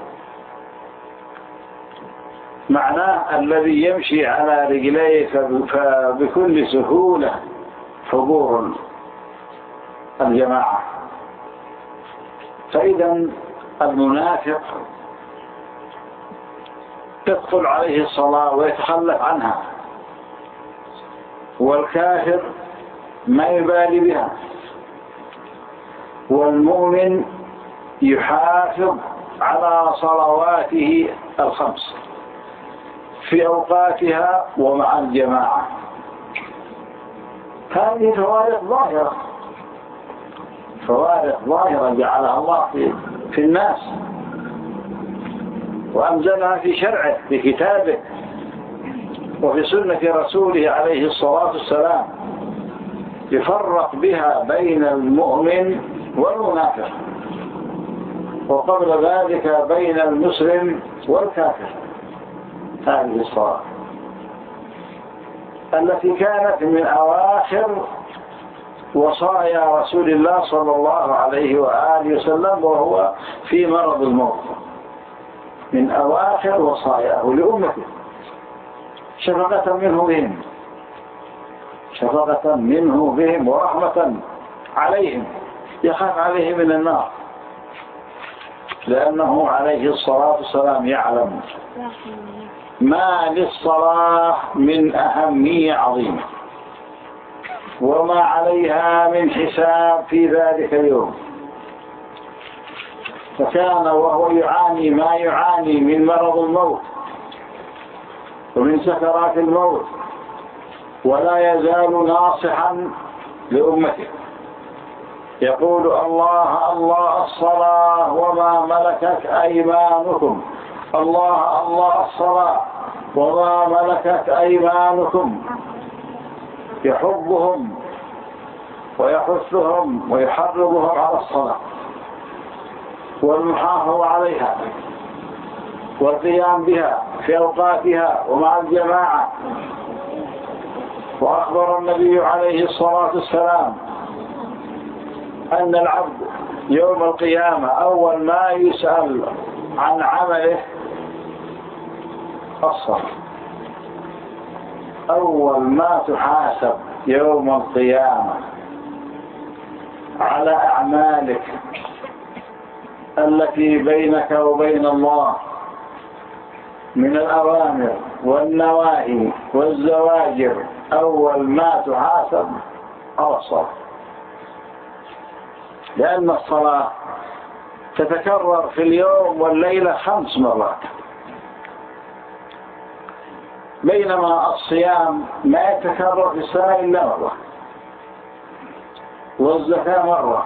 معناه الذي يمشي على رجليه فبكل سهولة حضور الجماعة. فإذا المنافق تدخل عليه الصلاة ويتخلف عنها، والكافر ما يبالي بها، والمؤمن يحافظ على صلواته الخمس في أوقاتها ومع الجماعة. هذه فوارق ظاهرة جعلها الله في الناس، وأنزلها في شرعه في كتابه وفي سنة رسوله عليه الصلاة والسلام، يفرق بها بين المؤمن والمنافق، وقبل ذلك بين المسلم والكافر. هذه الصلاة التي كانت من أواخر وصايا رسول الله صلى الله عليه وآله وسلم وهو في مرض الموت، من أواخر وصاياه لأمته، شفقة منه بهم ورحمة عليهم، يخاف عليهم من النار، لأنه عليه الصلاة والسلام يعلم ما للصلاة من أهمية عظيمة وما عليها من حساب في ذلك اليوم. فكان وهو يعاني ما يعاني من مرض الموت ومن سكرات الموت، ولا يزال ناصحا لأمته، يقول الله الله الصلاة وما ملكت أيمانكم، الله الله الصلاة وما ملكت أيمانكم، يحبهم ويحثهم ويحرضهم على الصلاة والمحافظة عليها والقيام بها في أوقاتها ومع الجماعة. وأخبر النبي عليه الصلاة والسلام أن العبد يوم القيامة أول ما يسأل عن عمله الصلاة، أول ما تحاسب يوم القيامة على أعمالك التي بينك وبين الله من الأوامر والنواهي والزواجر، أول ما تحاسب على الصلاة، لأن الصلاة تتكرر في اليوم والليلة 5 مرات، بينما الصيام ما يتكرر في السنة إلا مرة، والزكاة مرة،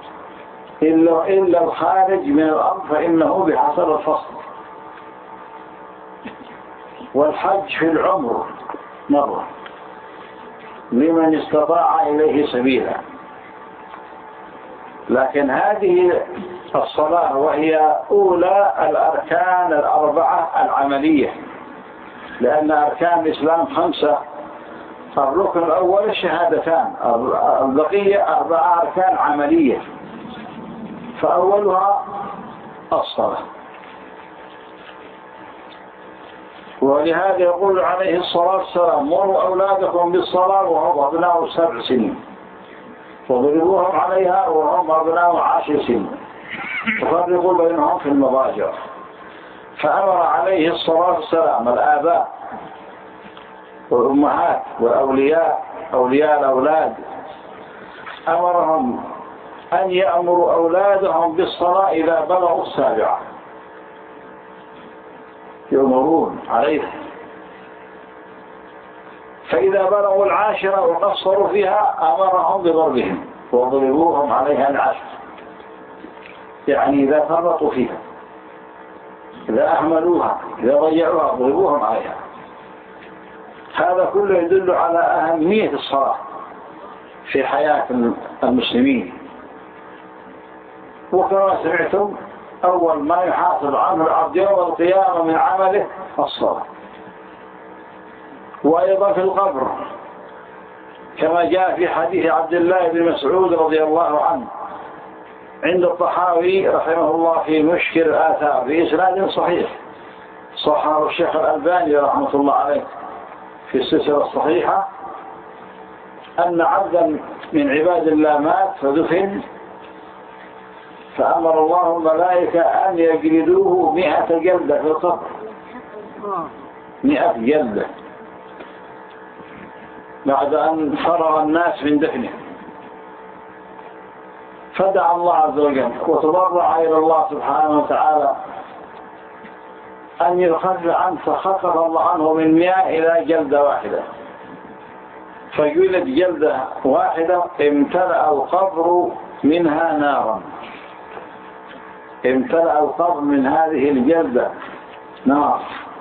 إلا الخارج من الأرض فإنه بحسب الفصل، والحج في العمر مرة لمن استطاع إليه سبيلا. لكن هذه الصلاة وهي أولى الأركان الأربعة العملية، لأن أركان الإسلام 5، الركن الأول الشهادتان، البقية 4 أركان عملية، فأولها الصلاة. ولهذا يقول عليه الصلاة والسلام مروا أولادكم بالصلاة وهم أبناء 7 سنين، وضربوهم عليها وهم أبناء 10 سنين، وفرقوا بينهم في المضاجع. فأمر عليه الصلاة والسلام الآباء والأمهات والأولياء، أولياء الأولاد، أمرهم أن يأمروا أولادهم بالصلاة إذا بلغوا 7، يؤمرون عليها، فإذا بلغوا 10 وقصروا فيها أمرهم بضربهم وضربوهم عليها 10، يعني إذا فرطوا فيها، إذا أهملوها، إذا ضيعوها ضربوهم عليها. هذا كله يدل على أهمية الصلاة في حياة المسلمين. وكما سمعتم أول ما يحاسب عنه العبد يوم القيامة من عمله الصلاة. وأيضا في القبر كما جاء في حديث عبد الله بن مسعود رضي الله عنه عند الطحاوي رحمه الله في مشكل الآثار بإسناد صحيح، صححه الشيخ الألباني رحمه الله عليه في السلسلة الصحيحة، أن عبدا من عباد الله مات فدفن، فأمر الله الملائكة أن يجلدوه 100 جلدة في القبر، 100 جلدة بعد أن فرغ الناس من دفنه. فدعا الله عز وجل وتضرع إلى الله سبحانه وتعالى أن يخفف عنه، فخفف الله عنه من 100 إلى جلدة واحدة، فجلد جلدة واحدة امتلأ القبر منها نارا، امتلأ القبر من هذه الجلدة نار،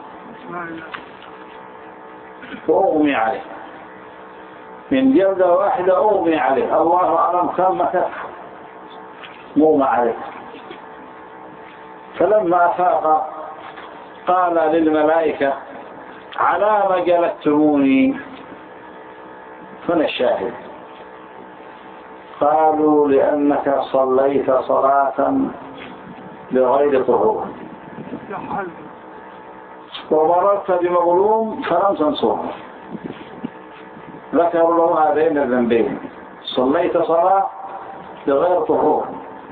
فأغمي عليه من جلدة واحدة، أغمي عليه، الله أعلم كم مكث مغمى عليه. فلما أفاق قال للملائكة على ما جلدتموني؟ فأنا الشاهد. قالوا لأنك صليت صلاة بغير طهور ومررت بمظلوم فلم تنصره. ذكروا له هذين الذنبين، صليت صلاة بغير طهور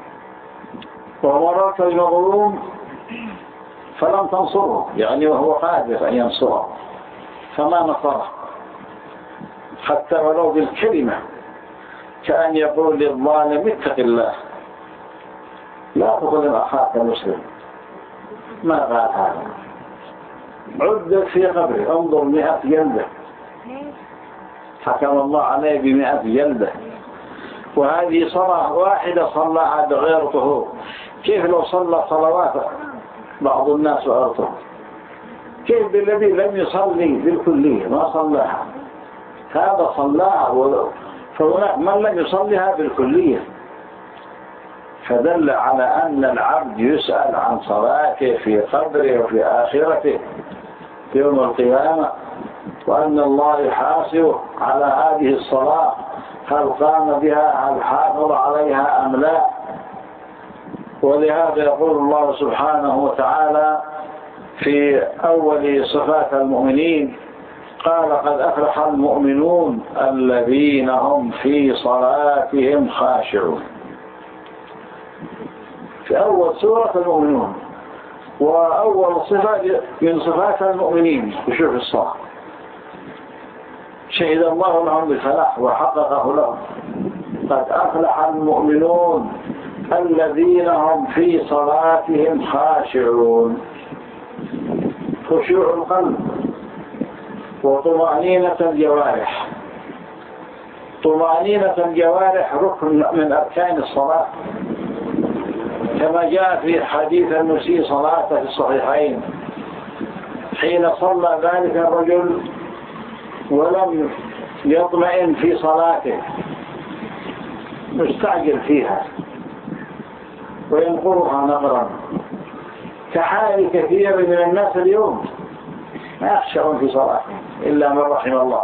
ومررت بمظلوم فلم تنصره، يعني وهو قادر أن ينصره فما نصره، حتى ولو بالكلمة، كأن يقول للظالم اتق الله لا تظلم أخاك المسلم. ما قال هذا، عدت في قبره، انظر 100 جلدة، حكم الله عليه ب100 جلدة، وهذه صلاة واحدة صلاها بغير طهور. كيف لو صلى صلوات بعض الناس وأرطه؟ كيف بالذي لم يصلي بالكلية ما صلاها؟ هذا صلاها، فهناك من لم يصليها بالكلية. فدل على أن العبد يسأل عن صلاته في قبره وفي آخرته يوم القيامة، وأن الله يحاسبه على هذه الصلاة، هل قام بها، هل حافظ عليها أم لا. ولهذا يقول الله سبحانه وتعالى في أول صفات المؤمنين قال قد أفلح المؤمنون الذين هم في صلاتهم خاشعون، في أول سورة المؤمنون، وأول صفة من صفات المؤمنين خشوع الصلاة، شهد الله لهم بالفلاح وحققه لهم. قد أفلح المؤمنون الذين هم في صلاتهم خاشعون، خشوع القلب وطمأنينة الجوارح. طمأنينة الجوارح ركن من أركان الصلاة، كما جاء في حديث المسيء صلاته في الصحيحين حين صلى ذلك الرجل ولم يطمئن في صلاته، مستعجل فيها وينقرها نقرا، كحال كثير من الناس اليوم ما يخشعون في صلاتهم إلا من رحم الله.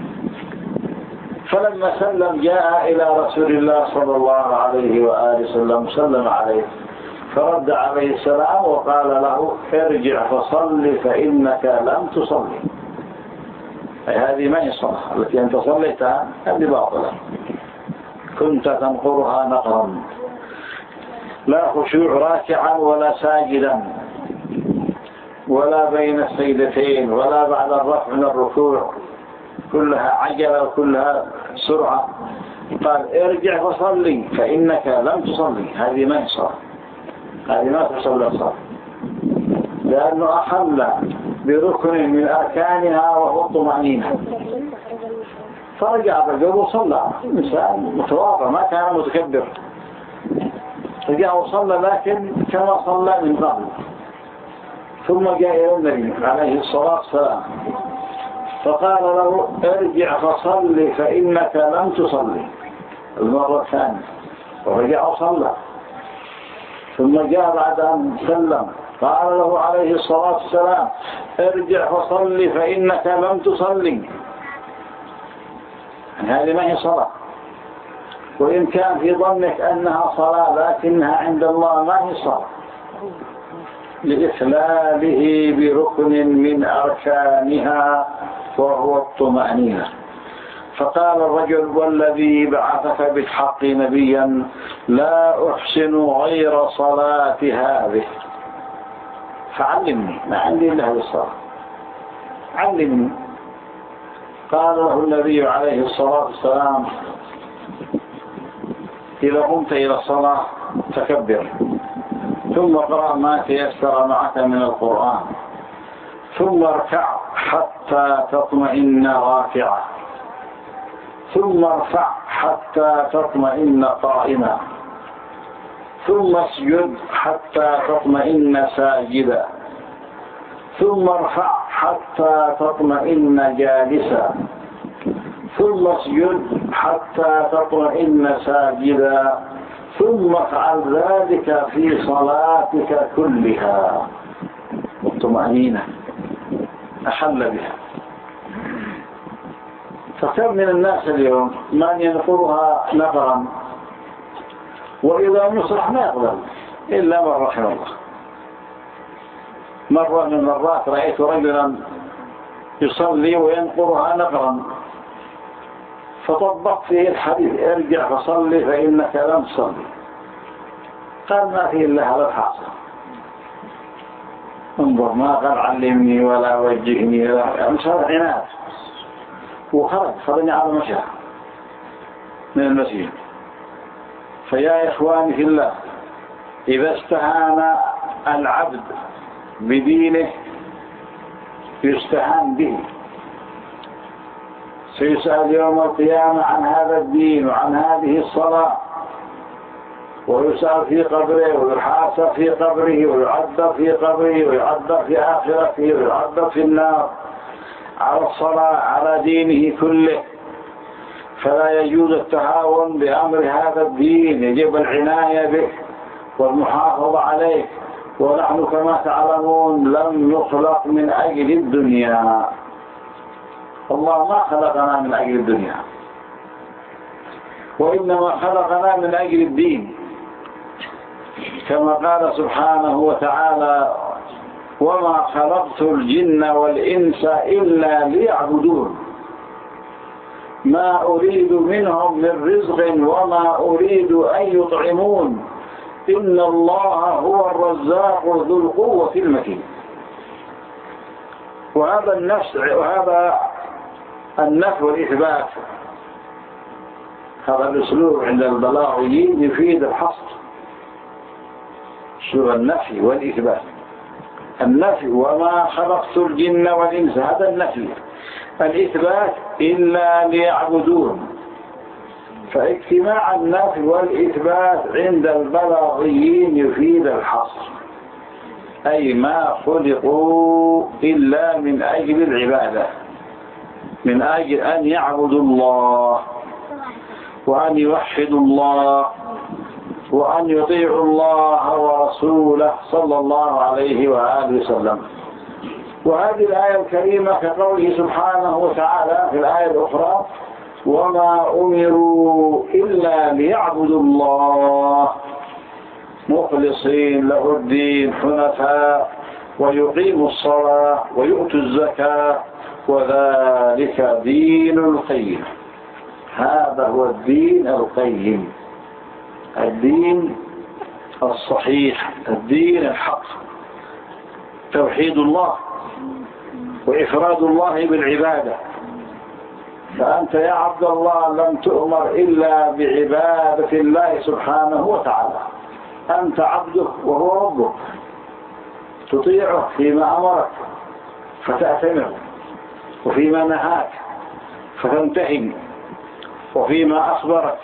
فلما سلم جاء إلى رسول الله صلى الله عليه وآله وسلم سلم عليه، فرد عليه السلام وقال له ارجع فصل فإنك لم تصلي. أي هذه ما هي الصلاة التي أنت صليتها، هذه باطلة، كنت تنقرها نقرا، لا خشوع راكعا ولا ساجدا ولا بين السيدتين ولا بعد الرفع من الركوع، كلها عجلة وكلها سرعة. قال ارجع فصلي فإنك لم تصلي، هذه ما هي الصلاة، هذه ما تصلي الصلاة، لأنه أحل بركن من أركانها وهو الطمأنينة. فرجع الرجل وصلى، إنسان متواضع ما كان متكبر، رجع وصلى لكن كما صلى من قبل. ثم جاء إلى النبي عليه الصلاة والسلام فقال له ارجع فصلي فإنك لم تصلي المرة الثانية، ورجع وصلى. ثم جاء بعد أن سلم قال له عليه الصلاة والسلام ارجع فصلي فإنك لم تصلي. هذه ما هي صلاة، وإن كان في ظنك أنها صلاة لكنها عند الله ما هي صلاة، لإخلاله بركن من أركانها وهو الطمأنينة. فقال الرجل والذي بعثك بالحق نبيا لا أحسن غير صلاة هذه فعلمني، ما عندي إلا هذه الصلاة، علمني. قال له النبي عليه الصلاة والسلام إذا قمت إلى الصلاة فكبر، ثم اقرأ ما تيسر معك من القرآن، ثم اركع حتى تطمئن راكعا، ثم ارفع حتى تطمئن قائما، ثم اسجد حتى تطمئن ساجدا، ثم ارفع حتى تطمئن جالسا، ثم اسجد حتى تطمئن ساجدا، ثم افعل ذلك في صلاتك كلها. والطمأنينة أحل بها. فكم من الناس اليوم من ينقرها نقرا، وإذا نصح ما يقبل إلا من رحم الله. مرة من المرات رأيت رجلا يصلي وينقرها نقرا، فطبقت فيه الحديث ارجع فصلي فإنك لم تصلي. قال ما فيه إلا هذا الحاصل. انظر، ما قال علمني ولا وجهني، مش هذا عناد. وخرجني على مشاة من المسجد. فيا إخواني في الله، إذا استهان العبد بدينه يستهان به. سيسأل يوم القيامة عن هذا الدين وعن هذه الصلاة، ويسأل في قبره ويحاسب في قبره ويعذب في قبره ويعذب في آخرته ويعذب في النار على الصلاة على دينه كله. فلا يجوز التهاون بأمر هذا الدين، يجب العناية به والمحافظة عليه. ونحن كما تعلمون لم نخلق من أجل الدنيا، الله ما خلقنا من أجل الدنيا، وإنما خلقنا من أجل الدين، كما قال سبحانه وتعالى وما خلقت الجن والإنس إلا ليعبدون ما أريد منهم من رزق وما أريد أن يطعمون إن الله هو الرزاق ذو القوة المتين. وهذا النفي والإثبات، هذا الأسلوب عند البلاغيين يفيد الحصر. أسلوب النفي والإثبات، النفي وما خلقت الجن والإنس هذا النفي، الإثبات إلا ليعبدون. فاجتماع النفي والإثبات عند البلاغيين يفيد الحصر، أي ما خلقوا إلا من أجل العبادة، من أجل أن يعبدوا الله وأن يوحدوا الله وأن يطيعوا الله ورسوله صلى الله عليه وآله وسلم. وهذه الآية الكريمة كقوله سبحانه وتعالى في الآية الأخرى وما أمروا إلا ليعبدوا الله مخلصين له الدين حنفاء ويقيموا الصلاة ويؤتوا الزكاة وذلك دين القيم. هذا هو الدين القيم، الدين الصحيح، الدين الحق، توحيد الله وإفراد الله بالعبادة. فأنت يا عبد الله لم تؤمر إلا بعبادة الله سبحانه وتعالى، أنت عبده وهو ربك، تطيعه فيما أمرك فتأتمر، وفيما نهاك فتنتهي، وفيما أخبرك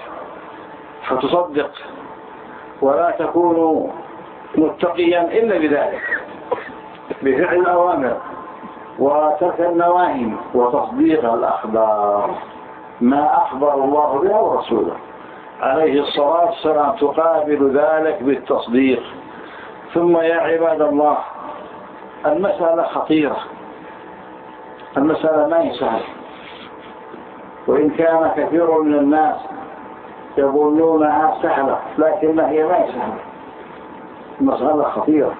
فتصدق، ولا تكون متقيا إلا بذلك، بفعل الأوامر وترك النواهي وتصديق الأخبار ما أخبر الله به ورسوله عليه الصلاة والسلام، تقابل ذلك بالتصديق. ثم يا عباد الله، المسألة خطيرة، المسألة ما هي سهلة، وإن كان كثير من الناس يظنونها سهلة لكنها هي ما هي سهلة. المسألة خطيرة،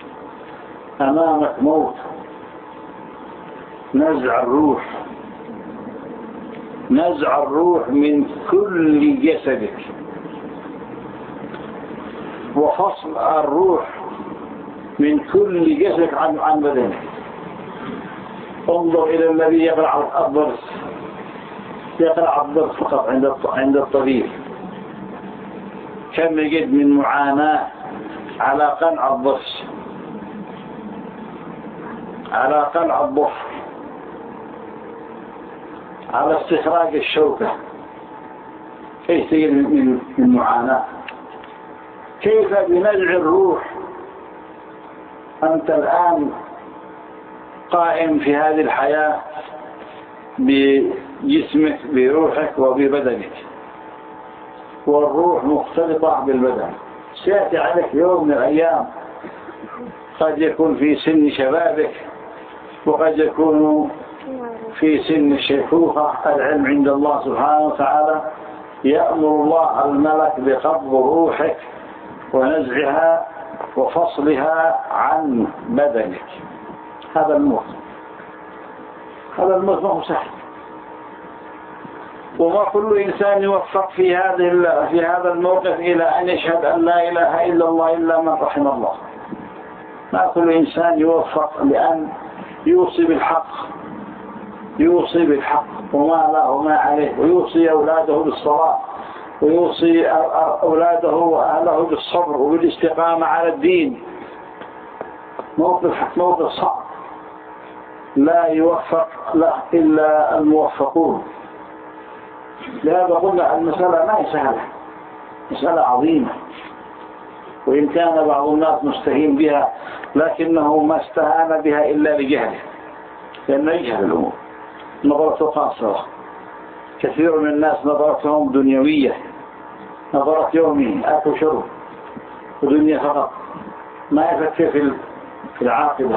أمامك موت، نزع الروح، نزع الروح من كل جسدك وفصل الروح من كل جسدك عن بدنك. انظر إلى الذي يقرع الضرس، يقرع الضرس فقط عند الطبيب، كم يجد من معاناة على قلع الضرس، على قلع الضفر، على استخراج الشوكة، كيف تجد من معاناة. كيف بنزع الروح؟ أنت الآن قائم في هذه الحياة بجسمك بروحك وببدنك، والروح مختلطة بالبدن. سيأتي عليك يوم من الأيام قد يكون في سن شبابك وقد يكون في سن الشيخوخة. العلم عند الله سبحانه وتعالى، يأمر الله الملك بقبض روحك ونزعها وفصلها عن بدنك. هذا الموت، هذا الموت ما هو سهل، وما كل إنسان يوفق في هذا الموقف إلى أن يشهد أن لا إله إلا الله إلا من رحم الله. ما كل إنسان يوفق لأن يوصي بالحق، يوصي بالحق وما لا وما عليه، ويوصي أولاده بالصلاة، ويوصي أولاده وأهله بالصبر وبالاستقامة على الدين. موقف صعب لا يوفق له إلا الموفقون. لهذا قلنا المسألة ما هي سهلة، مسألة عظيمة، وإن كان بعض الناس مستهين بها لكنه ما استهان بها إلا لجهله، لأنه يجهل الأمور، نظرته قاصرة. كثير من الناس نظرتهم دنيوية، نظرة يومي أكل وشرب ودنيا فقط، ما يفكر في العاقبة،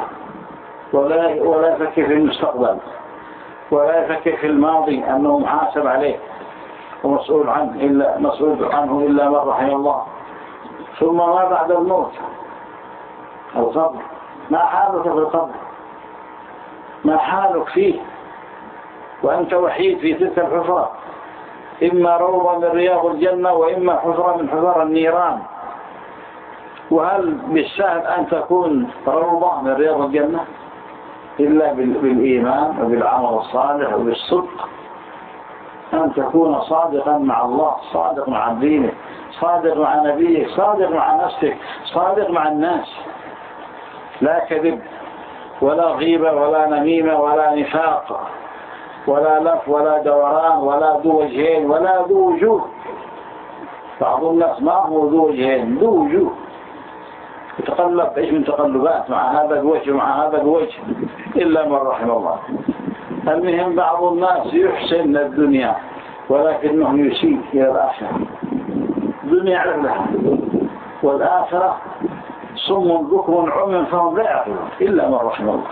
ولا يفكر في المستقبل، ولا يفكر في الماضي أنه محاسب عليه ومسؤول عنه إلا من رحم الله. ثم ما بعد الموت؟ القبر. ما حالك في القبر؟ ما حالك فيه وأنت وحيد في تلك الحفرة؟ إما روضة من رياض الجنة وإما حفرة من حفر النيران. وهل بالسهل أن تكون روضة من رياض الجنة إلا بالإيمان وبالعمل الصالح وبالصدق، أن تكون صادقا مع الله، صادق مع دينك، صادق مع نبيك، صادق مع نفسك، صادق مع الناس. لا كذب ولا غيبة ولا نميمة ولا نفاق ولا لف ولا دوران ولا ذو وجهين ولا ذو وجوه. بعض الناس ما هو ذو وجهين، ذو وجوه، يتقلب ايش من تقلبات، مع هذا الوجه مع هذا الوجه، إلا من رحم الله. المهم بعض الناس يحسن الدنيا ولكنه يسيء إلى الآخرة. الدنيا على لها، والآخرة صم بكم عمي فهم لا يعقلون إلا من رحم الله.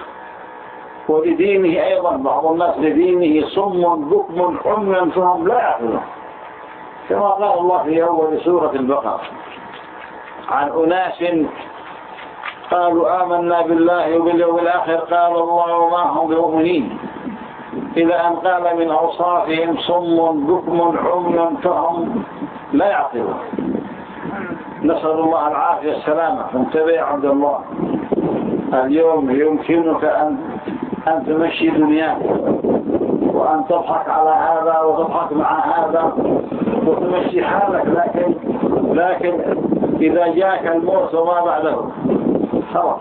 ولدينه أيضا بعض الناس لدينه صم بكم عمي فهم لا يعقلون، كما قال الله في أول سورة البقرة عن أناس قالوا آمنا بالله وباليوم الآخر قال الله وما هم بمؤمنين، إلى أن قال من أوصافهم صم بكم عمي فهم لا يعقلون. نسأل الله العافية السلامة. فانتبه عند الله. اليوم يمكنك أن تمشي دنياك وأن تضحك على هذا وتضحك مع هذا وتمشي حالك، لكن إذا جاءك الموت وما بعده خلاص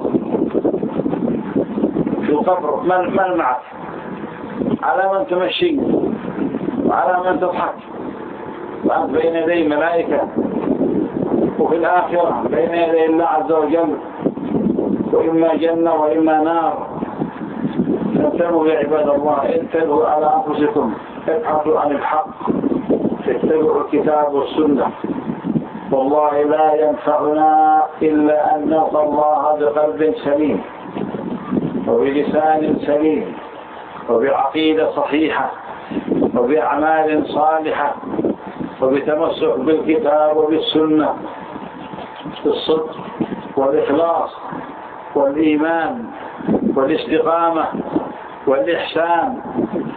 في القبر من معك؟ على من تمشي وعلى من تضحك؟ وأنت بين يدي ملائكة، وفي الآخرة بين يدي الله عز وجل، وإما جنة وإما نار. فانتبهوا يا عباد الله، انتبهوا على أنفسكم، ابحثوا عن الحق، اتبعوا الكتاب والسنة. والله لا ينفعنا إلا أن نلقى الله بقلب سليم وبلسان سليم وبعقيدة صحيحة وبأعمال صالحة وبتمسك بالكتاب وبالسنة، بالصدق والإخلاص والإيمان والاستقامة والإحسان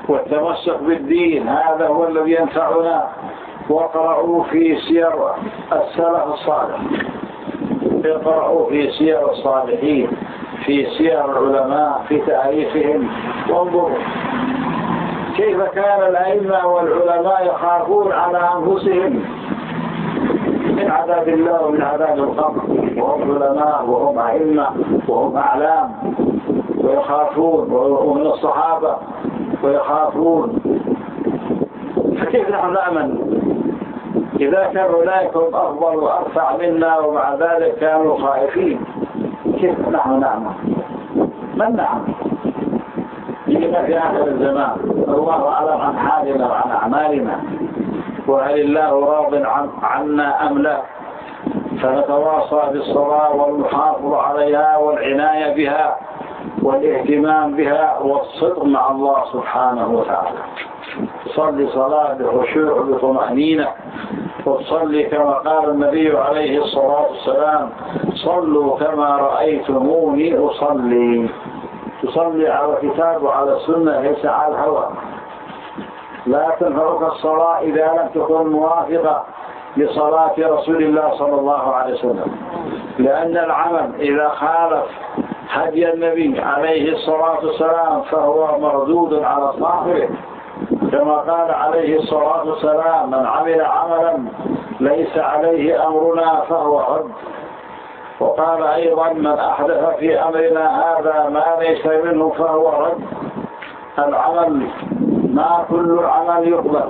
والتمسك بالدين، هذا هو الذي ينفعنا. واقرأوا في سير السلف الصالح، اقرأوا في سير الصالحين، في سير العلماء، في تاريخهم، وانظروا كيف كان الأئمة والعلماء يخافون على أنفسهم من عذاب الله ومن عذاب القبر، وهم علماء وهم أئمة وهم أعلام ويخافون، وهم من الصحابة ويخافون. فكيف نحن نأمن إذا كان أولئك هم أفضل وأرفع منا ومع ذلك كانوا خائفين؟ كيف نحن نأمن؟ من نأمن؟ جئنا في آخر الزمان، الله أعلم عن حالنا وعن أعمالنا، وهل الله راض عنا أم لا؟ فنتواصى بالصلاة والمحافظة عليها والعناية بها والاهتمام بها والصدق مع الله سبحانه وتعالى. صلي صلاة بخشوع وبطمأنينة، وتصلي كما قال النبي عليه الصلاة والسلام: صلوا كما رأيتموني أصلي. تصلي على الكتاب وعلى السنة ليس على الهوى. لا تنفعك الصلاة إذا لم تكن موافقة لصلاة رسول الله صلى الله عليه وسلم، لأن العمل إذا خالف هدي النبي عليه الصلاة والسلام فهو مردود على صاحبه، كما قال عليه الصلاة والسلام: من عمل عملا ليس عليه أمرنا فهو رد. وقال أيضا: من أحدث في أمرنا هذا ما ليس منه فهو رد. العمل ما كل عمل يقبل،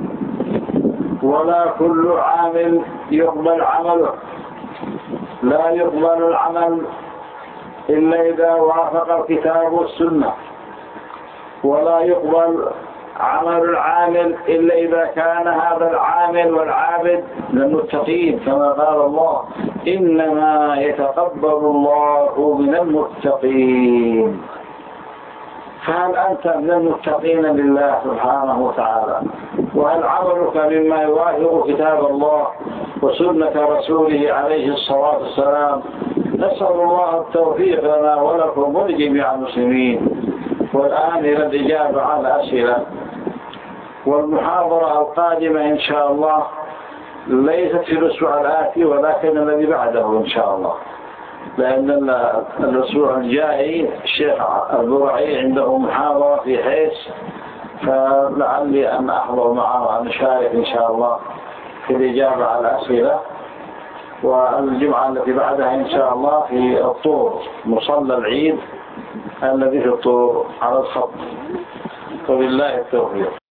ولا كل عامل يقبل عمله. لا يقبل العمل إلا إذا وافق الكتاب والسنة، ولا يقبل عمل العامل إلا إذا كان هذا العامل والعابد من المتقين، كما قال الله: إنما يتقبل الله من المتقين. فهل أنت من المتقين لله سبحانه وتعالى؟ وهل عملك مما يوافق كتاب الله وسنة رسوله عليه الصلاة والسلام؟ نسأل الله التوفيق لنا ولكم ولجميع المسلمين. والآن إلى الإجابة على الأسئلة. والمحاضرة القادمة إن شاء الله ليست في الأسبوع الآتي ولكن الذي بعده إن شاء الله، لأن الأسبوع الجاي الشيخ البرعي عنده محاضرة في حيث، فلعلي أن أحضر معه وأن أشارك إن شاء الله في الإجابة على الأسئلة. والجمعة التي بعدها إن شاء الله في الطور، مصلى العيد الذي في الطور على الخط. وبالله التوفيق.